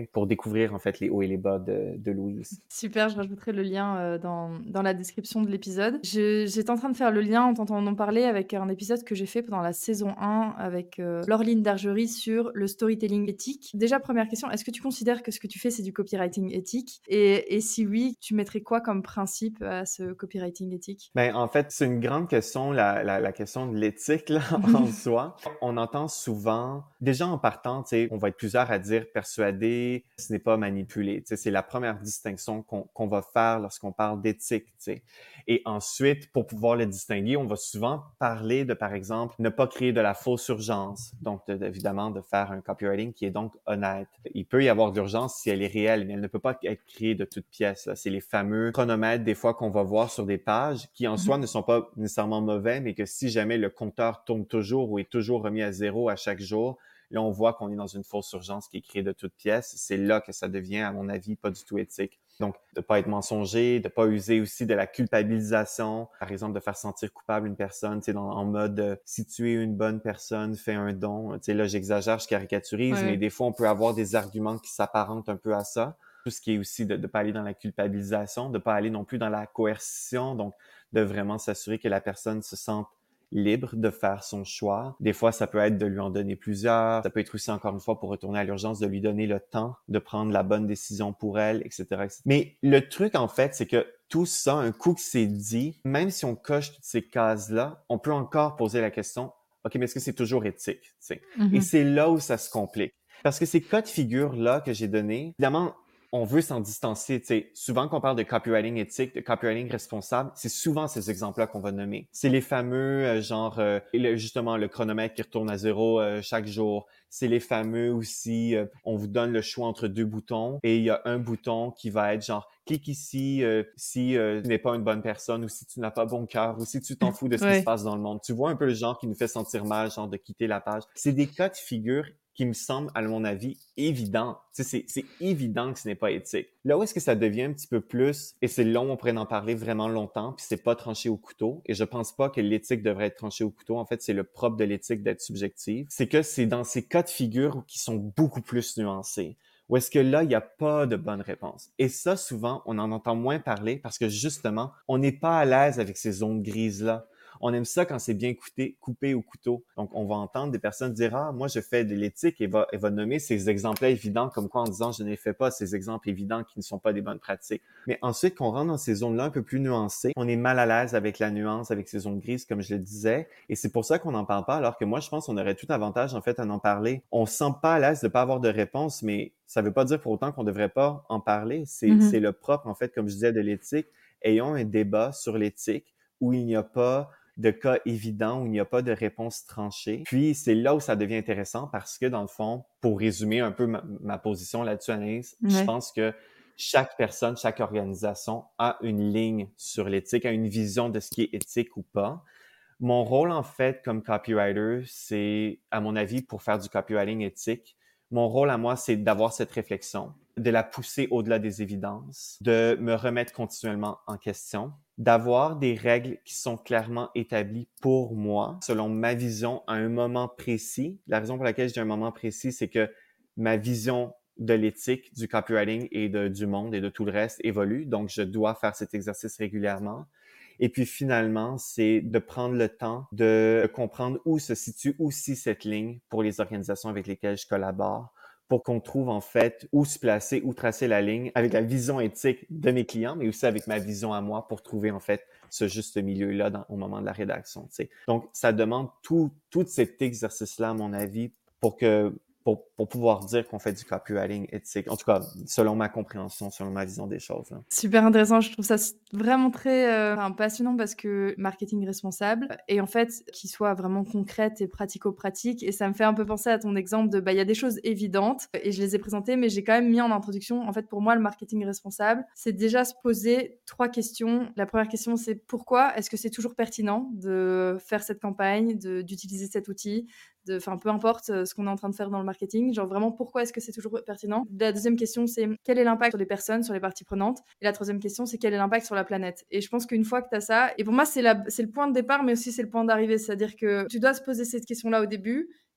découvrir en fait les hauts et les bas de, de Louise.
Super, je rajouterai le lien euh, dans, dans la description de l'épisode. Je- J'étais en train de faire le lien en t'entendant parler avec un épisode que j'ai fait pendant la saison un avec euh, Laureline Dargerie sur le storytelling éthique. Déjà, première question, est-ce que tu considères que ce que tu fais, c'est du copywriting éthique et, et si oui, tu mettrais quoi comme principe à ce copywriting éthique?
Ben, en fait, c'est une grande question, la, la, la question de l'éthique là, en soi. On entend souvent, déjà en partant, tu sais, on va être plusieurs à dire persuader, ce n'est pas manipuler. Tu sais, c'est la première distinction qu'on qu'on va faire lorsqu'on parle d'éthique. Tu sais. Et ensuite, pour pouvoir le distinguer, on va souvent parler de, par exemple, ne pas créer de la fausse urgence. Donc, de- évidemment, de faire un copywriting qui est donc honnête. Il peut y avoir d'urgence si elle est réelle, mais elle ne peut pas être créée de toutes pièces. là. C'est les fameux chronomètres, des fois, qu'on va voir sur des pages qui, en soi, ne sont pas nécessairement mauvais, mais que si jamais le compteur tourne toujours ou est toujours remis à zéro à chaque jour, là, on voit qu'on est dans une fausse urgence qui est créée de toutes pièces. C'est là que ça devient, à mon avis, pas du tout éthique. Donc, de pas être mensonger, de pas user aussi de la culpabilisation. Par exemple, de faire sentir coupable une personne, tu sais, dans, en mode, euh, si tu es une bonne personne, fais un don. Tu sais, là, j'exagère, je caricaturise, mais
Ouais.
des fois, on peut avoir des arguments qui s'apparentent un peu à ça. Tout ce qui est aussi de ne pas aller dans la culpabilisation, de pas aller non plus dans la coercition, donc de vraiment s'assurer que la personne se sente libre de faire son choix. Des fois, ça peut être de lui en donner plusieurs. Ça peut être aussi, encore une fois, pour retourner à l'urgence, de lui donner le temps de prendre la bonne décision pour elle, et cetera, et cetera. Mais le truc, en fait, c'est que tout ça, un coup que c'est dit, même si on coche toutes ces cases-là, on peut encore poser la question, OK, mais est-ce que c'est toujours éthique? Tu sais? Et
Mhm.
c'est là où ça se complique. Parce que ces cas de figure-là que j'ai donnés, évidemment, on veut s'en distancer. Tu sais, souvent, quand on parle de copywriting éthique, de copywriting responsable, c'est souvent ces exemples-là qu'on va nommer. C'est les fameux, euh, genre, euh, le- justement, le chronomètre qui retourne à zéro euh, chaque jour. C'est les fameux aussi, euh, on vous donne le choix entre deux boutons et il y a un bouton qui va être genre, clique ici euh, si euh, tu n'es pas une bonne personne ou si tu n'as pas bon cœur ou si tu t'en fous de ce qui se
Ouais.
passe dans le monde. Tu vois un peu le genre qui nous fait sentir mal, genre de quitter la page. C'est des cas de figure qui me semble, à mon avis, évident. Tu sais, c'est, c'est évident que ce n'est pas éthique. Là où est-ce que ça devient un petit peu plus, et c'est long, on pourrait en parler vraiment longtemps, puis c'est pas tranché au couteau, et je pense pas que l'éthique devrait être tranchée au couteau. En fait, c'est le propre de l'éthique d'être subjective. C'est que c'est dans ces cas de figure qui sont beaucoup plus nuancés. Ou est-ce que là, il n'y a pas de bonne réponse? Et ça, souvent, on en entend moins parler parce que justement, on n'est pas à l'aise avec ces zones grises-là. On aime ça quand c'est bien coupé, coupé au couteau. Donc, on va entendre des personnes dire « Ah, moi, je fais de l'éthique » et va, et va nommer ces exemples évidents comme quoi en disant « Je ne fais pas ces exemples évidents qui ne sont pas des bonnes pratiques ». Mais ensuite, qu'on rentre dans ces zones-là un peu plus nuancées, on est mal à l'aise avec la nuance, avec ces zones grises, comme je le disais. Et c'est pour ça qu'on n'en parle pas, alors que moi, je pense qu'on aurait tout avantage, en fait, à en parler. On se sent pas à l'aise de pas avoir de réponse, mais ça veut pas dire pour autant qu'on devrait pas en parler. C'est,
Mhm.
c'est le propre, en fait, comme je disais, de l'éthique. Ayons un débat sur l'éthique où il n'y a pas de cas évidents où il n'y a pas de réponse tranchée. Puis, c'est là où ça devient intéressant parce que, dans le fond, pour résumer un peu ma, ma position là-dessus, Anaïs, je
Ouais.
pense que chaque personne, chaque organisation a une ligne sur l'éthique, a une vision de ce qui est éthique ou pas. Mon rôle, en fait, comme copywriter, c'est, à mon avis, pour faire du copywriting éthique, mon rôle à moi, c'est d'avoir cette réflexion, de la pousser au-delà des évidences, de me remettre continuellement en question, d'avoir des règles qui sont clairement établies pour moi, selon ma vision à un moment précis. La raison pour laquelle je dis un moment précis, c'est que ma vision de l'éthique, du copywriting et de, du monde et de tout le reste évolue. Donc, je dois faire cet exercice régulièrement. Et puis finalement, c'est de prendre le temps de comprendre où se situe aussi cette ligne pour les organisations avec lesquelles je collabore, pour qu'on trouve en fait où se placer, où tracer la ligne avec la vision éthique de mes clients, mais aussi avec ma vision à moi pour trouver en fait ce juste milieu-là dans, au moment de la rédaction. Tu sais. Donc, ça demande tout, tout cet exercice-là, à mon avis, pour que pour, pour pouvoir dire qu'on fait du copywriting éthique. En tout cas, selon ma compréhension, selon ma vision des choses. Là.
Super intéressant, je trouve ça s- vraiment très euh, enfin, passionnant parce que marketing responsable et en fait qu'il soit vraiment concrète et pratico-pratique et ça me fait un peu penser à ton exemple de bah il y a des choses évidentes et je les ai présentées mais j'ai quand même mis en introduction en fait pour moi le marketing responsable c'est déjà se poser trois questions. La première question c'est pourquoi est-ce que c'est toujours pertinent de faire cette campagne, de, d'utiliser cet outil, de, enfin peu importe euh, ce qu'on est en train de faire dans le marketing, genre vraiment pourquoi est-ce que c'est toujours pertinent. La deuxième question c'est quel est l'impact sur les personnes, sur les parties prenantes. Et la troisième question c'est quel est l'impact sur la planète. Et je pense qu'une fois que tu as ça, et pour moi c'est, la, c'est le point de départ mais aussi c'est le point d'arrivée, c'est-à-dire que tu dois se poser cette question-là au début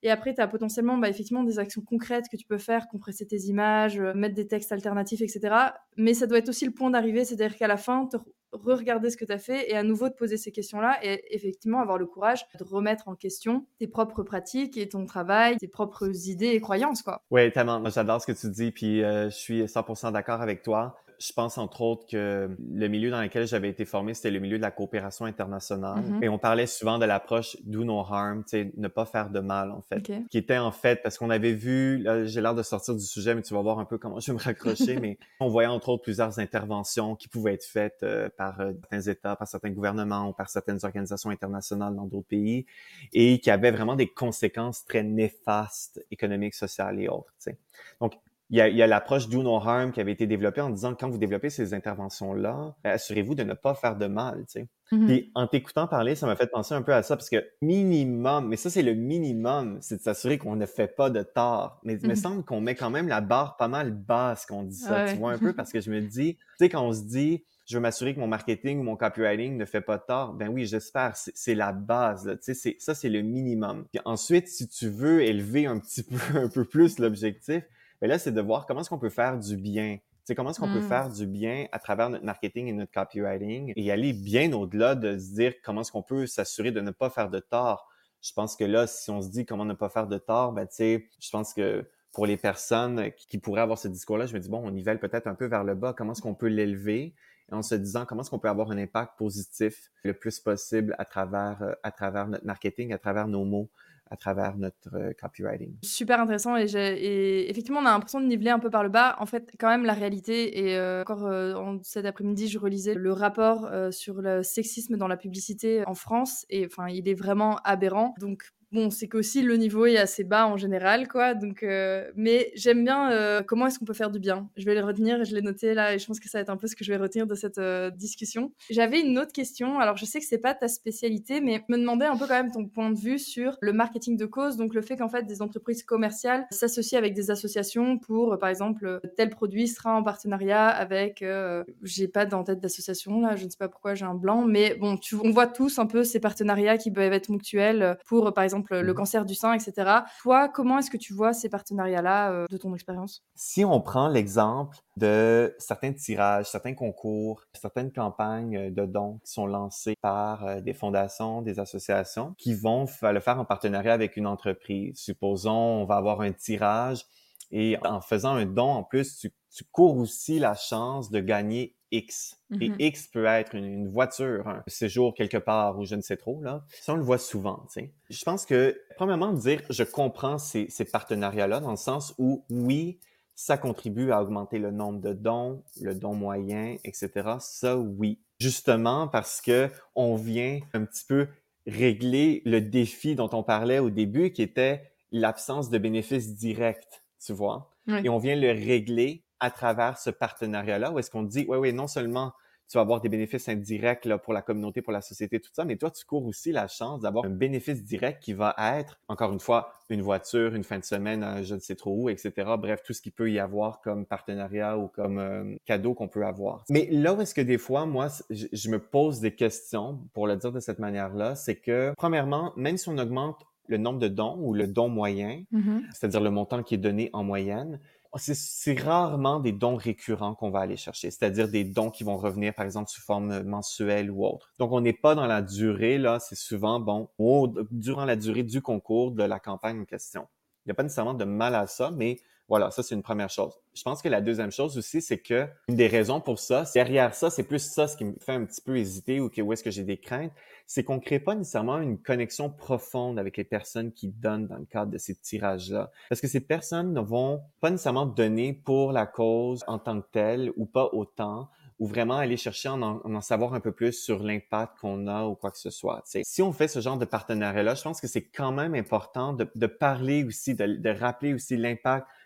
Et après, tu as potentiellement bah, effectivement des actions concrètes que tu peux faire, compresser tes images, euh, mettre des textes alternatifs, et cetera. Mais ça doit être aussi le point d'arrivée, c'est-à-dire qu'à la fin, te re-regarder ce que tu as fait et à nouveau te poser ces questions-là et effectivement avoir le courage de remettre en question tes propres pratiques et ton travail, tes propres idées et croyances, quoi.
Oui, tellement. Moi, j'adore ce que tu dis, puis euh, je suis cent pour cent d'accord avec toi. Je pense entre autres que le milieu dans lequel j'avais été formé, c'était le milieu de la coopération internationale.
Mhm.
Et on parlait souvent de l'approche do no harm, tu sais, ne pas faire de mal, en fait.
Ok.
Qui était en fait, parce qu'on avait vu, là, j'ai l'air de sortir du sujet, mais tu vas voir un peu comment je vais me raccrocher, mais on voyait entre autres plusieurs interventions qui pouvaient être faites euh, par euh, certains États, par certains gouvernements ou par certaines organisations internationales dans d'autres pays et qui avaient vraiment des conséquences très néfastes économiques, sociales et autres, tu sais. Donc, il y a, il y a l'approche do no harm qui avait été développée en disant que quand vous développez ces interventions-là, assurez-vous de ne pas faire de mal, tu sais.
Mhm.
Puis en t'écoutant parler, ça m'a fait penser un peu à ça parce que minimum, mais ça c'est le minimum, c'est de s'assurer qu'on ne fait pas de tort. Mais il me
Mhm.
semble qu'on met quand même la barre pas mal basse quand on dit ça,
Ouais,
tu
ouais.
vois un peu, parce que je me dis, tu sais, quand on se dit, je veux m'assurer que mon marketing ou mon copywriting ne fait pas de tort, ben oui, j'espère, c'est, c'est la base, là, tu sais, c'est, ça c'est le minimum. Puis ensuite, si tu veux élever un petit peu, un peu plus l'objectif, ben là, c'est de voir comment est-ce qu'on peut faire du bien. Tu sais, comment est-ce qu'on peut
Mm.
faire du bien à travers notre marketing et notre copywriting et aller bien au-delà de se dire comment est-ce qu'on peut s'assurer de ne pas faire de tort. Je pense que là, si on se dit comment ne pas faire de tort, ben tu sais, je pense que pour les personnes qui, qui pourraient avoir ce discours-là, je me dis, bon, on nivelle peut-être un peu vers le bas. Comment est-ce qu'on peut l'élever? Et en se disant comment est-ce qu'on peut avoir un impact positif le plus possible à travers, euh, à travers notre marketing, à travers nos mots, à travers notre euh, copywriting.
Super intéressant et, j'ai, et effectivement on a l'impression de niveler un peu par le bas. En fait, quand même la réalité et euh, encore euh, en, cet après-midi, je relisais le rapport euh, sur le sexisme dans la publicité en France et enfin il est vraiment aberrant. Donc bon, c'est qu'aussi le niveau est assez bas en général, quoi. Donc, euh, mais j'aime bien euh, comment est-ce qu'on peut faire du bien. Je vais le retenir et je l'ai noté là et je pense que ça va être un peu ce que je vais retenir de cette euh, discussion. J'avais une autre question. Alors, je sais que c'est pas ta spécialité, mais me demandais un peu quand même ton point de vue sur le marketing de cause, donc le fait qu'en fait des entreprises commerciales s'associent avec des associations pour, euh, par exemple, euh, tel produit sera en partenariat avec, euh, j'ai pas en tête d'association là, je ne sais pas pourquoi j'ai un blanc, mais bon, tu, on voit tous un peu ces partenariats qui peuvent être mutuels pour, euh, par exemple, le
Mhm.
cancer du sein, et cetera. Toi, comment est-ce que tu vois ces partenariats-là euh, de ton expérience?
Si on prend l'exemple de certains tirages, certains concours, certaines campagnes de dons qui sont lancées par euh, des fondations, des associations, qui vont f- le faire en partenariat avec une entreprise. Supposons, on va avoir un tirage et en faisant un don, en plus, tu, tu cours aussi la chance de gagner X. Et
Mhm.
X peut être une, une voiture, un séjour quelque part ou je ne sais trop, là. Ça, on le voit souvent, tu sais. Je pense que, premièrement, dire, je comprends ces, ces partenariats-là dans le sens où, oui, ça contribue à augmenter le nombre de dons, le don moyen, et cetera. Ça, oui. Justement parce que on vient un petit peu régler le défi dont on parlait au début, qui était l'absence de bénéfices directs, tu vois.
Oui.
Et on vient le régler à travers ce partenariat-là, où est-ce qu'on dit, ouais, ouais, non seulement tu vas avoir des bénéfices indirects là, pour la communauté, pour la société, tout ça, mais toi, tu cours aussi la chance d'avoir un bénéfice direct qui va être, encore une fois, une voiture, une fin de semaine, euh, je ne sais trop où, et cetera. Bref, tout ce qu'il peut y avoir comme partenariat ou comme euh, cadeau qu'on peut avoir. Mais là où est-ce que des fois, moi, je, je me pose des questions, pour le dire de cette manière-là, c'est que, premièrement, même si on augmente le nombre de dons ou le don moyen,
Mhm.
c'est-à-dire le montant qui est donné en moyenne, c'est, c'est rarement des dons récurrents qu'on va aller chercher, c'est-à-dire des dons qui vont revenir, par exemple, sous forme mensuelle ou autre. Donc, on n'est pas dans la durée, là, c'est souvent, bon, au, durant la durée du concours de la campagne en question. Il n'y a pas nécessairement de mal à ça, mais voilà, ça, c'est une première chose. Je pense que la deuxième chose aussi, c'est que une des raisons pour ça, derrière ça, c'est plus ça ce qui me fait un petit peu hésiter ou que, où est-ce que j'ai des craintes, c'est qu'on crée pas nécessairement une connexion profonde avec les personnes qui donnent dans le cadre de ces tirages-là. Parce que ces personnes ne vont pas nécessairement donner pour la cause en tant que telle ou pas autant, ou vraiment aller chercher en en, en savoir un peu plus sur l'impact qu'on a ou quoi que ce soit. T'sais. Si on fait ce genre de partenariat-là, je pense que c'est quand même important de, de parler aussi, de, de rappeler aussi l'impact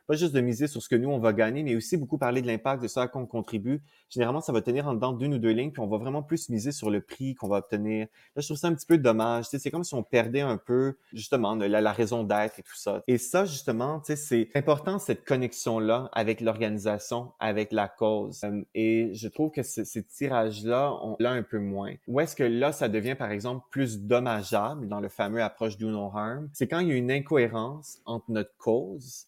pas juste de miser sur ce que nous, on va gagner, mais aussi beaucoup parler de l'impact, de ça à quoi on contribue. Généralement, ça va tenir en dedans d'une ou deux lignes, puis on va vraiment plus miser sur le prix qu'on va obtenir. Là, je trouve ça un petit peu dommage. Tu sais, c'est comme si on perdait un peu, justement, la, la raison d'être et tout ça. Et ça, justement, tu sais, c'est important, cette connexion-là avec l'organisation, avec la cause. Euh, et je trouve que ce- ces tirages-là, on l'a un peu moins. Où est-ce que là, ça devient, par exemple, plus dommageable dans le fameux approche do no harm? C'est quand il y a une incohérence entre notre cause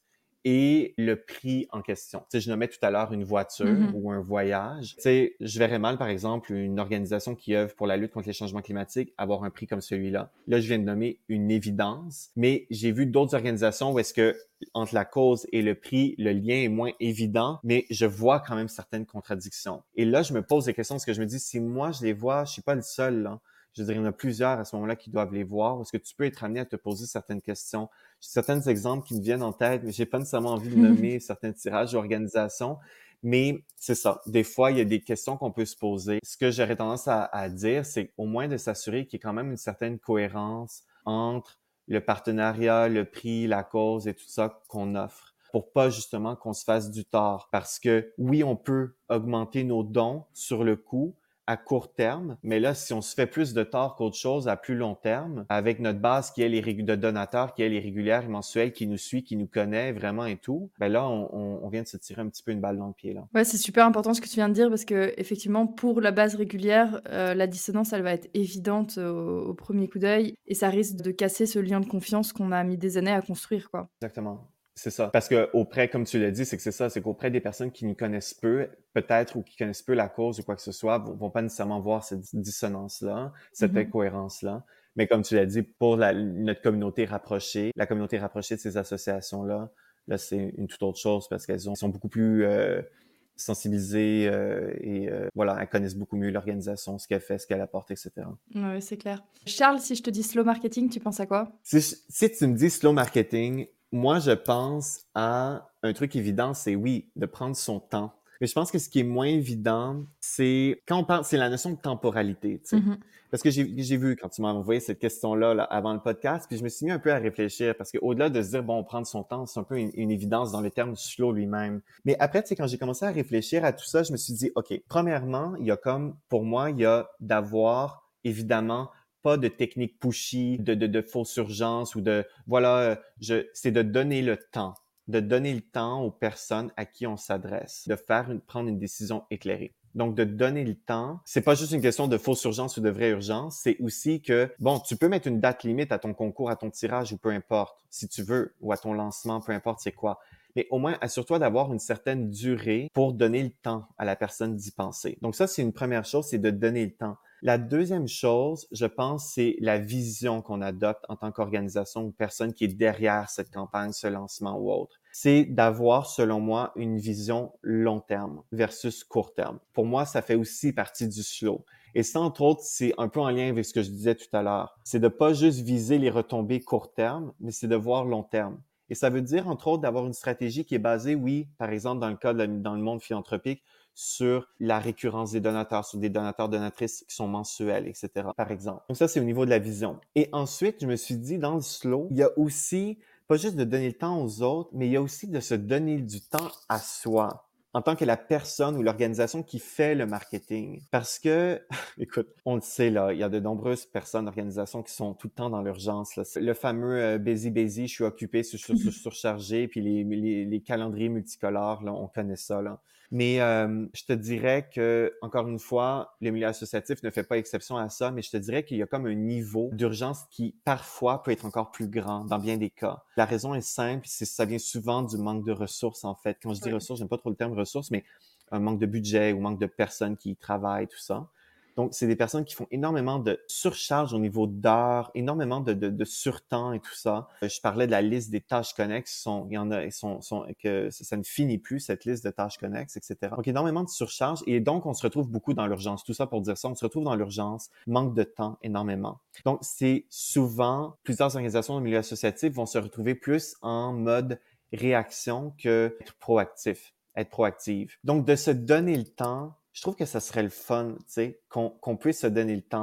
et le prix en question. Tu sais, je nommais tout à l'heure une voiture
Mhm.
ou un voyage. Tu sais, je verrais mal, par exemple, une organisation qui œuvre pour la lutte contre les changements climatiques avoir un prix comme celui-là. Là, je viens de nommer une évidence, mais j'ai vu d'autres organisations où est-ce que entre la cause et le prix, le lien est moins évident, mais je vois quand même certaines contradictions. Et là, je me pose des questions parce que je me dis, si moi je les vois, je suis pas le seul, là. Je veux dire, il y en a plusieurs à ce moment-là qui doivent les voir. Est-ce que tu peux être amené à te poser certaines questions? J'ai certains exemples qui me viennent en tête, mais j'ai pas nécessairement envie de nommer certains tirages d'organisation. Mais c'est ça. Des fois, il y a des questions qu'on peut se poser. Ce que j'aurais tendance à, à dire, c'est au moins de s'assurer qu'il y ait quand même une certaine cohérence entre le partenariat, le prix, la cause et tout ça qu'on offre pour pas justement qu'on se fasse du tort. Parce que oui, on peut augmenter nos dons sur le coup, à court terme, mais là, si on se fait plus de tort qu'autre chose à plus long terme, avec notre base qui est les régu- de donateurs, qui est les régulières et mensuels, qui nous suit, qui nous connaît vraiment et tout, ben là, on, on, on vient de se tirer un petit peu une balle dans le pied, là.
Ouais, c'est super important ce que tu viens de dire parce que effectivement, pour la base régulière, euh, la dissonance, elle va être évidente au, au premier coup d'œil et ça risque de casser ce lien de confiance qu'on a mis des années à construire, quoi.
Exactement. C'est ça. Parce que auprès, comme tu l'as dit, c'est que c'est ça, c'est qu'auprès des personnes qui nous connaissent peu, peut-être, ou qui connaissent peu la cause ou quoi que ce soit, vont, vont pas nécessairement voir cette dissonance-là, cette
Mhm.
incohérence-là. Mais comme tu l'as dit, pour la, notre communauté rapprochée, la communauté rapprochée de ces associations-là, là, c'est une toute autre chose parce qu'elles ont- sont beaucoup plus euh, sensibilisées euh, et euh, voilà, elles connaissent beaucoup mieux l'organisation, ce qu'elle fait, ce qu'elle apporte, et cetera.
Ouais, c'est clair. Charles, si je te dis slow marketing, tu penses à quoi?
Si, je- si tu me dis slow marketing, moi, je pense à un truc évident, c'est oui, de prendre son temps. Mais je pense que ce qui est moins évident, c'est quand on parle, c'est la notion de temporalité, tu sais.
Mhm.
Parce que j'ai j'ai vu quand tu m'as envoyé cette question-là là, avant le podcast, puis je me suis mis un peu à réfléchir parce qu'au-delà de se dire bon, prendre son temps, c'est un peu une, une évidence dans le terme slow lui-même. Mais après, tu sais, quand j'ai commencé à réfléchir à tout ça, je me suis dit ok, premièrement, il y a comme pour moi, il y a d'avoir évidemment pas de technique pushy, de, de, de fausse urgence ou de voilà, euh, je, c'est de donner le temps, de donner le temps aux personnes à qui on s'adresse, de faire une, prendre une décision éclairée. Donc, de donner le temps, c'est pas juste une question de fausse urgence ou de vraie urgence, c'est aussi que, bon, tu peux mettre une date limite à ton concours, à ton tirage ou peu importe, si tu veux, ou à ton lancement, peu importe c'est quoi. Mais au moins, assure-toi d'avoir une certaine durée pour donner le temps à la personne d'y penser. Donc ça, c'est une première chose, c'est de donner le temps. La deuxième chose, je pense, c'est la vision qu'on adopte en tant qu'organisation ou personne qui est derrière cette campagne, ce lancement ou autre. C'est d'avoir, selon moi, une vision long terme versus court terme. Pour moi, ça fait aussi partie du slow. Et ça, entre autres, c'est un peu en lien avec ce que je disais tout à l'heure. C'est de pas juste viser les retombées court terme, mais c'est de voir long terme. Et ça veut dire, entre autres, d'avoir une stratégie qui est basée, oui, par exemple, dans le cas de la, dans le monde philanthropique, sur la récurrence des donateurs, sur des donateurs donatrices qui sont mensuels, et cetera, par exemple. Donc ça, c'est au niveau de la vision. Et ensuite, je me suis dit, dans le slow, il y a aussi, pas juste de donner le temps aux autres, mais il y a aussi de se donner du temps à soi en tant que la personne ou l'organisation qui fait le marketing. Parce que, écoute, on le sait, là, il y a de nombreuses personnes, organisations qui sont tout le temps dans l'urgence, là. Le fameux euh, busy, busy, je suis occupé, je suis sur, surchargé, puis les, les, les calendriers multicolores, là, on connaît ça, là. Mais euh, je te dirais que, encore une fois, le milieu associatif ne fait pas exception à ça, mais je te dirais qu'il y a comme un niveau d'urgence qui, parfois, peut être encore plus grand dans bien des cas. La raison est simple, c'est ça vient souvent du manque de ressources, en fait. Quand je dis
Ouais.
ressources, j'aime pas trop le terme ressources, mais un manque de budget ou manque de personnes qui y travaillent, tout ça. Donc, c'est des personnes qui font énormément de surcharge au niveau d'heures, énormément de, de, de surtemps et tout ça. Je parlais de la liste des tâches connexes. Sont, il y en a, ils sont, sont, que ça ne finit plus, cette liste de tâches connexes, et cetera. Donc, énormément de surcharge. Et donc, on se retrouve beaucoup dans l'urgence. Tout ça pour dire ça, on se retrouve dans l'urgence, manque de temps énormément. Donc, c'est souvent, plusieurs organisations du milieu associatif vont se retrouver plus en mode réaction que être proactif, être proactive. Donc, de se donner le temps, je trouve que ça serait le fun, tu sais, qu'on qu'on puisse se donner le temps.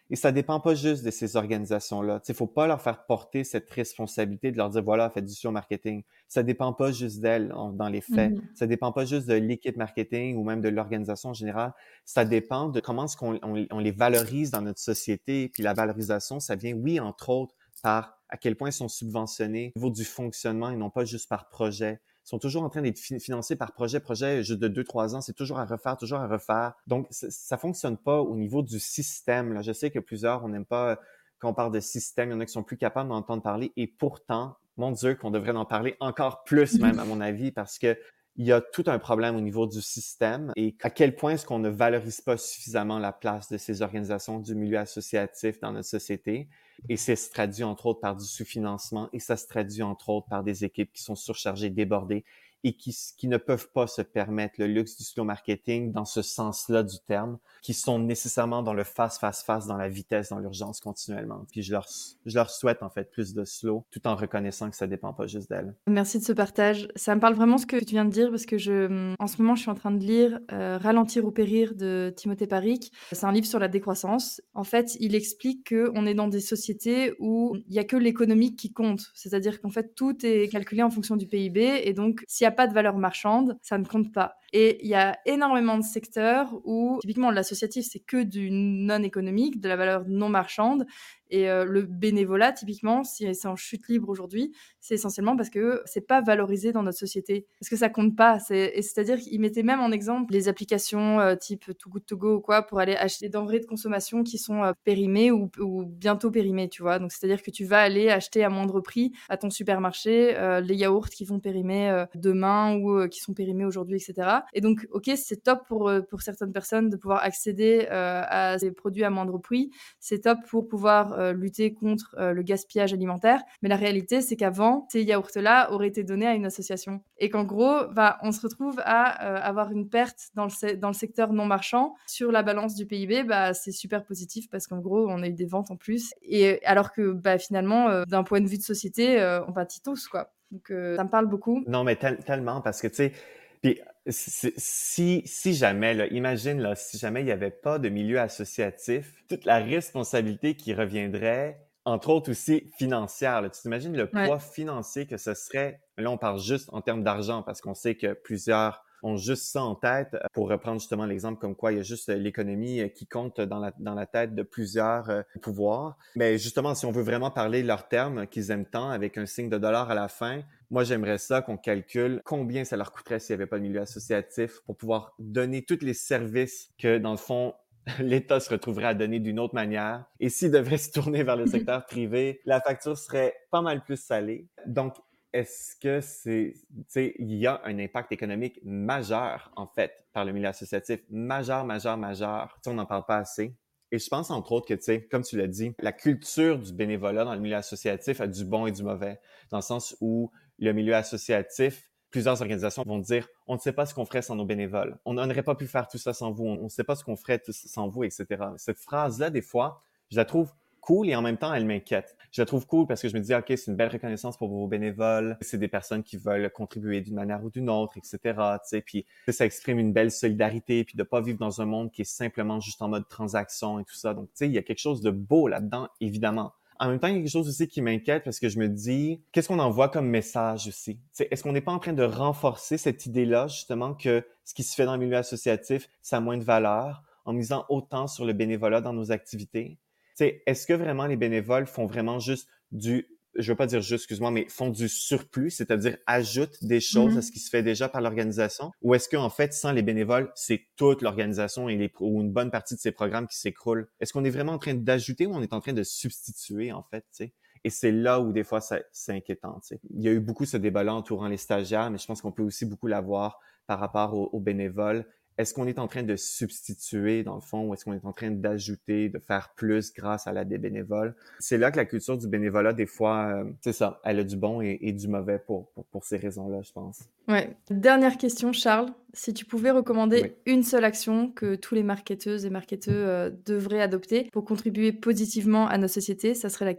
Et ça dépend pas juste de ces organisations-là. Il ne faut pas leur faire porter cette responsabilité de leur dire, voilà, faites du sur marketing. Ça dépend pas juste d'elles en- dans les faits.
Mhm.
Ça dépend pas juste de l'équipe marketing ou même de l'organisation en général. Ça dépend de comment est-ce qu'on on, on les valorise dans notre société. Puis la valorisation, ça vient, oui, entre autres, par à quel point ils sont subventionnés au niveau du fonctionnement et non pas juste par projet. Ils sont toujours en train d'être fi- financés par projet, projet juste de deux, trois ans, c'est toujours à refaire, toujours à refaire. Donc, ça, ça fonctionne pas au niveau du système, là. Je sais que plusieurs, on n'aime pas euh, quand on parle de système, il y en a qui sont plus capables d'en entendre parler et pourtant, mon Dieu, qu'on devrait en parler encore plus même, à mon avis, parce que il y a tout un problème au niveau du système et à quel point est-ce qu'on ne valorise pas suffisamment la place de ces organisations du milieu associatif dans notre société. Et ça se traduit entre autres par du sous-financement et ça se traduit entre autres par des équipes qui sont surchargées, débordées et qui, qui ne peuvent pas se permettre le luxe du slow marketing dans ce sens-là du terme, qui sont nécessairement dans le fast, fast, fast, dans la vitesse, dans l'urgence continuellement. Puis je leur, je leur souhaite en fait plus de slow, tout en reconnaissant que ça dépend pas juste d'elles.
Merci de ce partage. Ça me parle vraiment ce que tu viens de dire parce que je, mmh, en ce moment, je suis en train de lire euh, Ralentir ou périr de Timothée Paric. C'est un livre sur la décroissance. En fait, il explique qu'on est dans des sociétés où il n'y a que l'économique qui compte. C'est-à-dire qu'en fait, tout est calculé en fonction du P I B et donc s'il n'y a pas de valeur marchande, ça ne compte pas. Et il y a énormément de secteurs où, typiquement, l'associatif, c'est que du non économique, de la valeur non marchande. Et euh, le bénévolat, typiquement, si c'est en chute libre aujourd'hui, c'est essentiellement parce que c'est pas valorisé dans notre société. Parce que ça compte pas. C'est, et c'est-à-dire qu'il mettait même en exemple les applications euh, type Too Good To Go ou quoi pour aller acheter des denrées de consommation qui sont euh, périmées ou, ou bientôt périmées, tu vois. Donc, c'est-à-dire que tu vas aller acheter à moindre prix à ton supermarché euh, les yaourts qui vont périmer euh, demain ou euh, qui sont périmés aujourd'hui, et cetera. Et donc, ok, c'est top pour, euh, pour certaines personnes de pouvoir accéder euh, à ces produits à moindre prix. C'est top pour pouvoir euh, lutter contre euh, le gaspillage alimentaire. Mais la réalité, c'est qu'avant, ces yaourts-là auraient été donnés à une association. Et qu'en gros, bah, on se retrouve à euh, avoir une perte dans le, dans le secteur non marchand. Sur la balance du P I B, bah, c'est super positif parce qu'en gros, on a eu des ventes en plus. Et alors que bah, finalement, euh, d'un point de vue de société, euh, on pâtit tous, quoi. Donc, euh, ça me parle beaucoup.
Non, mais tel- tellement, parce que, tu sais, puis si, si si jamais, là, imagine, là, si jamais il n'y avait pas de milieu associatif, toute la responsabilité qui reviendrait, entre autres aussi financière, là. Tu t'imagines le
Ouais.
poids financier que ce serait, là, on parle juste en termes d'argent, parce qu'on sait que plusieurs ont juste ça en tête. Pour reprendre justement l'exemple comme quoi il y a juste l'économie euh, qui compte dans la, dans la tête de plusieurs euh, pouvoirs. Mais justement, si on veut vraiment parler leurs termes qu'ils aiment tant avec un signe de dollar à la fin, moi, j'aimerais ça qu'on calcule combien ça leur coûterait s'il n'y avait pas de milieu associatif pour pouvoir donner tous les services que, dans le fond, l'État se retrouverait à donner d'une autre manière. Et s'il devrait se tourner vers le secteur privé, la facture serait pas mal plus salée. Donc, est-ce que c'est, tu sais, il y a un impact économique majeur, en fait, par le milieu associatif, majeur, majeur, majeur. Tu sais, on n'en parle pas assez. Et je pense, entre autres, que, tu sais, comme tu l'as dit, la culture du bénévolat dans le milieu associatif a du bon et du mauvais, dans le sens où le milieu associatif, plusieurs organisations vont dire « on ne sait pas ce qu'on ferait sans nos bénévoles. On n'aurait pas pu faire tout ça sans vous. On ne sait pas ce qu'on ferait sans vous, et cetera » Cette phrase-là, des fois, je la trouve cool et en même temps, elle m'inquiète. Je la trouve cool parce que je me dis, OK, c'est une belle reconnaissance pour vos bénévoles. C'est des personnes qui veulent contribuer d'une manière ou d'une autre, et cetera. Tu sais, puis ça exprime une belle solidarité, puis de pas vivre dans un monde qui est simplement juste en mode transaction et tout ça. Donc, tu sais, il y a quelque chose de beau là-dedans, évidemment. En même temps, il y a quelque chose aussi qui m'inquiète parce que je me dis, qu'est-ce qu'on envoie comme message aussi? T'sais, est-ce qu'on n'est pas en train de renforcer cette idée-là, justement, que ce qui se fait dans le milieu associatif, ça a moins de valeur, en misant autant sur le bénévolat dans nos activités? T'sais, est-ce que vraiment les bénévoles font vraiment juste du, je veux pas dire juste, excuse-moi, mais font du surplus, c'est-à-dire ajoutent des choses à ce
Mhm.
qui se fait déjà par l'organisation? Ou est-ce qu'en fait, sans les bénévoles, c'est toute l'organisation et les, ou une bonne partie de ces programmes qui s'écroulent? Est-ce qu'on est vraiment en train d'ajouter ou on est en train de substituer, en fait, tu sais? Et c'est là où des fois ça, c'est inquiétant. Tu sais. Il y a eu beaucoup ce débat-là entourant les stagiaires, mais je pense qu'on peut aussi beaucoup l'avoir par rapport aux, aux bénévoles. Est-ce qu'on est en train de substituer, dans le fond, ou est-ce qu'on est en train d'ajouter, de faire plus grâce à l'aide des bénévoles? C'est là que la culture du bénévolat, des fois, euh, c'est ça, elle a du bon et, et du mauvais pour, pour, pour ces raisons-là, je pense.
Ouais. Dernière question, Charles. Si tu pouvais
Oui.
recommander une seule action que tous les marketeuses et marketeurs euh, devraient adopter pour contribuer positivement à notre société, ça serait laquelle?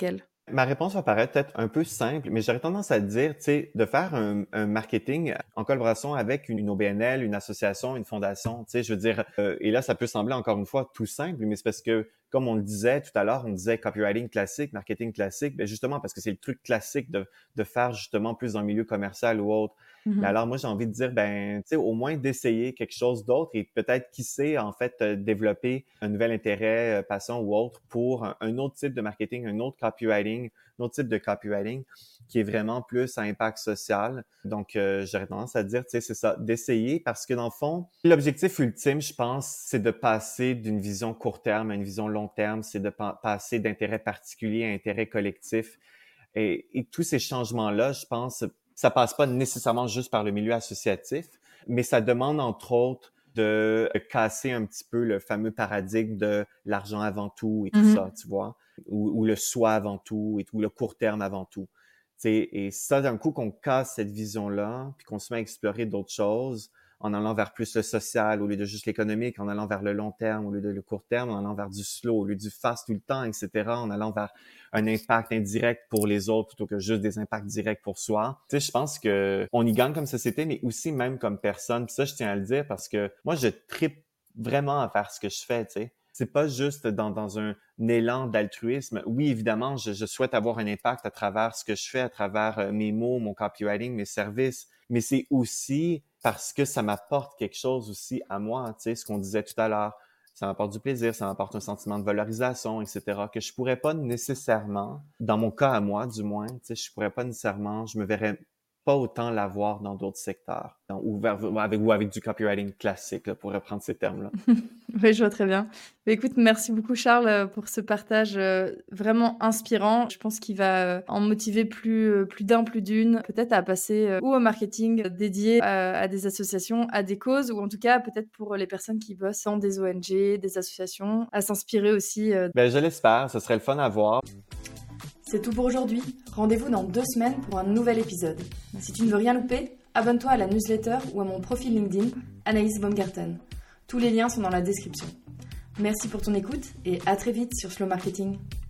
Ma réponse va paraître peut-être un peu simple, mais j'aurais tendance à dire, tu sais, de faire un, un marketing en collaboration avec une, une O B N L, une association, une fondation, tu sais, je veux dire, euh, et là, ça peut sembler encore une fois tout simple, mais c'est parce que, comme on le disait tout à l'heure, on disait copywriting classique, marketing classique, ben justement parce que c'est le truc classique de, de faire justement plus dans le milieu commercial ou autre.
Mm-hmm.
Mais alors, moi, j'ai envie de dire, ben, tu sais, au moins d'essayer quelque chose d'autre et peut-être, qui sait, en fait, euh, développer un nouvel intérêt, euh, passion ou autre pour un, un autre type de marketing, un autre copywriting, un autre type de copywriting qui est vraiment plus à impact social. Donc, euh, j'aurais tendance à dire, tu sais, c'est ça, d'essayer parce que dans le fond, l'objectif ultime, je pense, c'est de passer d'une vision court terme à une vision long terme, c'est de pa- passer d'intérêt particulier à intérêt collectif. Et, et tous ces changements-là, je pense, ça passe pas nécessairement juste par le milieu associatif, mais ça demande entre autres de casser un petit peu le fameux paradigme de l'argent avant tout et tout
Mm-hmm.
ça, tu vois, ou, ou le soi avant tout et tout, le court terme avant tout. T'sais, et ça, d'un coup, qu'on casse cette vision-là, puis qu'on se met à explorer d'autres choses, en allant vers plus le social au lieu de juste l'économique, en allant vers le long terme au lieu de le court terme, en allant vers du slow au lieu du fast tout le temps, et cetera, en allant vers un impact indirect pour les autres plutôt que juste des impacts directs pour soi. Tu sais, je pense que on y gagne comme société, mais aussi même comme personne. Puis ça, je tiens à le dire parce que moi, je tripe vraiment à faire ce que je fais, tu sais. C'est pas juste dans, dans un élan d'altruisme. Oui, évidemment, je, je souhaite avoir un impact à travers ce que je fais, à travers mes mots, mon copywriting, mes services, mais c'est aussi parce que ça m'apporte quelque chose aussi à moi, tu sais, ce qu'on disait tout à l'heure. Ça m'apporte du plaisir, ça m'apporte un sentiment de valorisation, et cetera, que je pourrais pas nécessairement, dans mon cas à moi du moins, tu sais, je pourrais pas nécessairement, je me verrais pas autant l'avoir dans d'autres secteurs, ou, vers, avec, ou avec du copywriting classique, là, pour reprendre ces termes-là.
Oui, je vois très bien. Mais écoute, merci beaucoup Charles pour ce partage euh, vraiment inspirant. Je pense qu'il va euh, en motiver plus, euh, plus d'un, plus d'une, peut-être à passer euh, ou au marketing dédié à, à des associations, à des causes, ou en tout cas peut-être pour les personnes qui bossent dans des O N G, des associations, à s'inspirer aussi. Euh...
Ben, je l'espère, ce serait le fun à voir.
C'est tout pour aujourd'hui. Rendez-vous dans deux semaines pour un nouvel épisode. Si tu ne veux rien louper, abonne-toi à la newsletter ou à mon profil LinkedIn, Anaïs Baumgarten. Tous les liens sont dans la description. Merci pour ton écoute et à très vite sur Slow Marketing.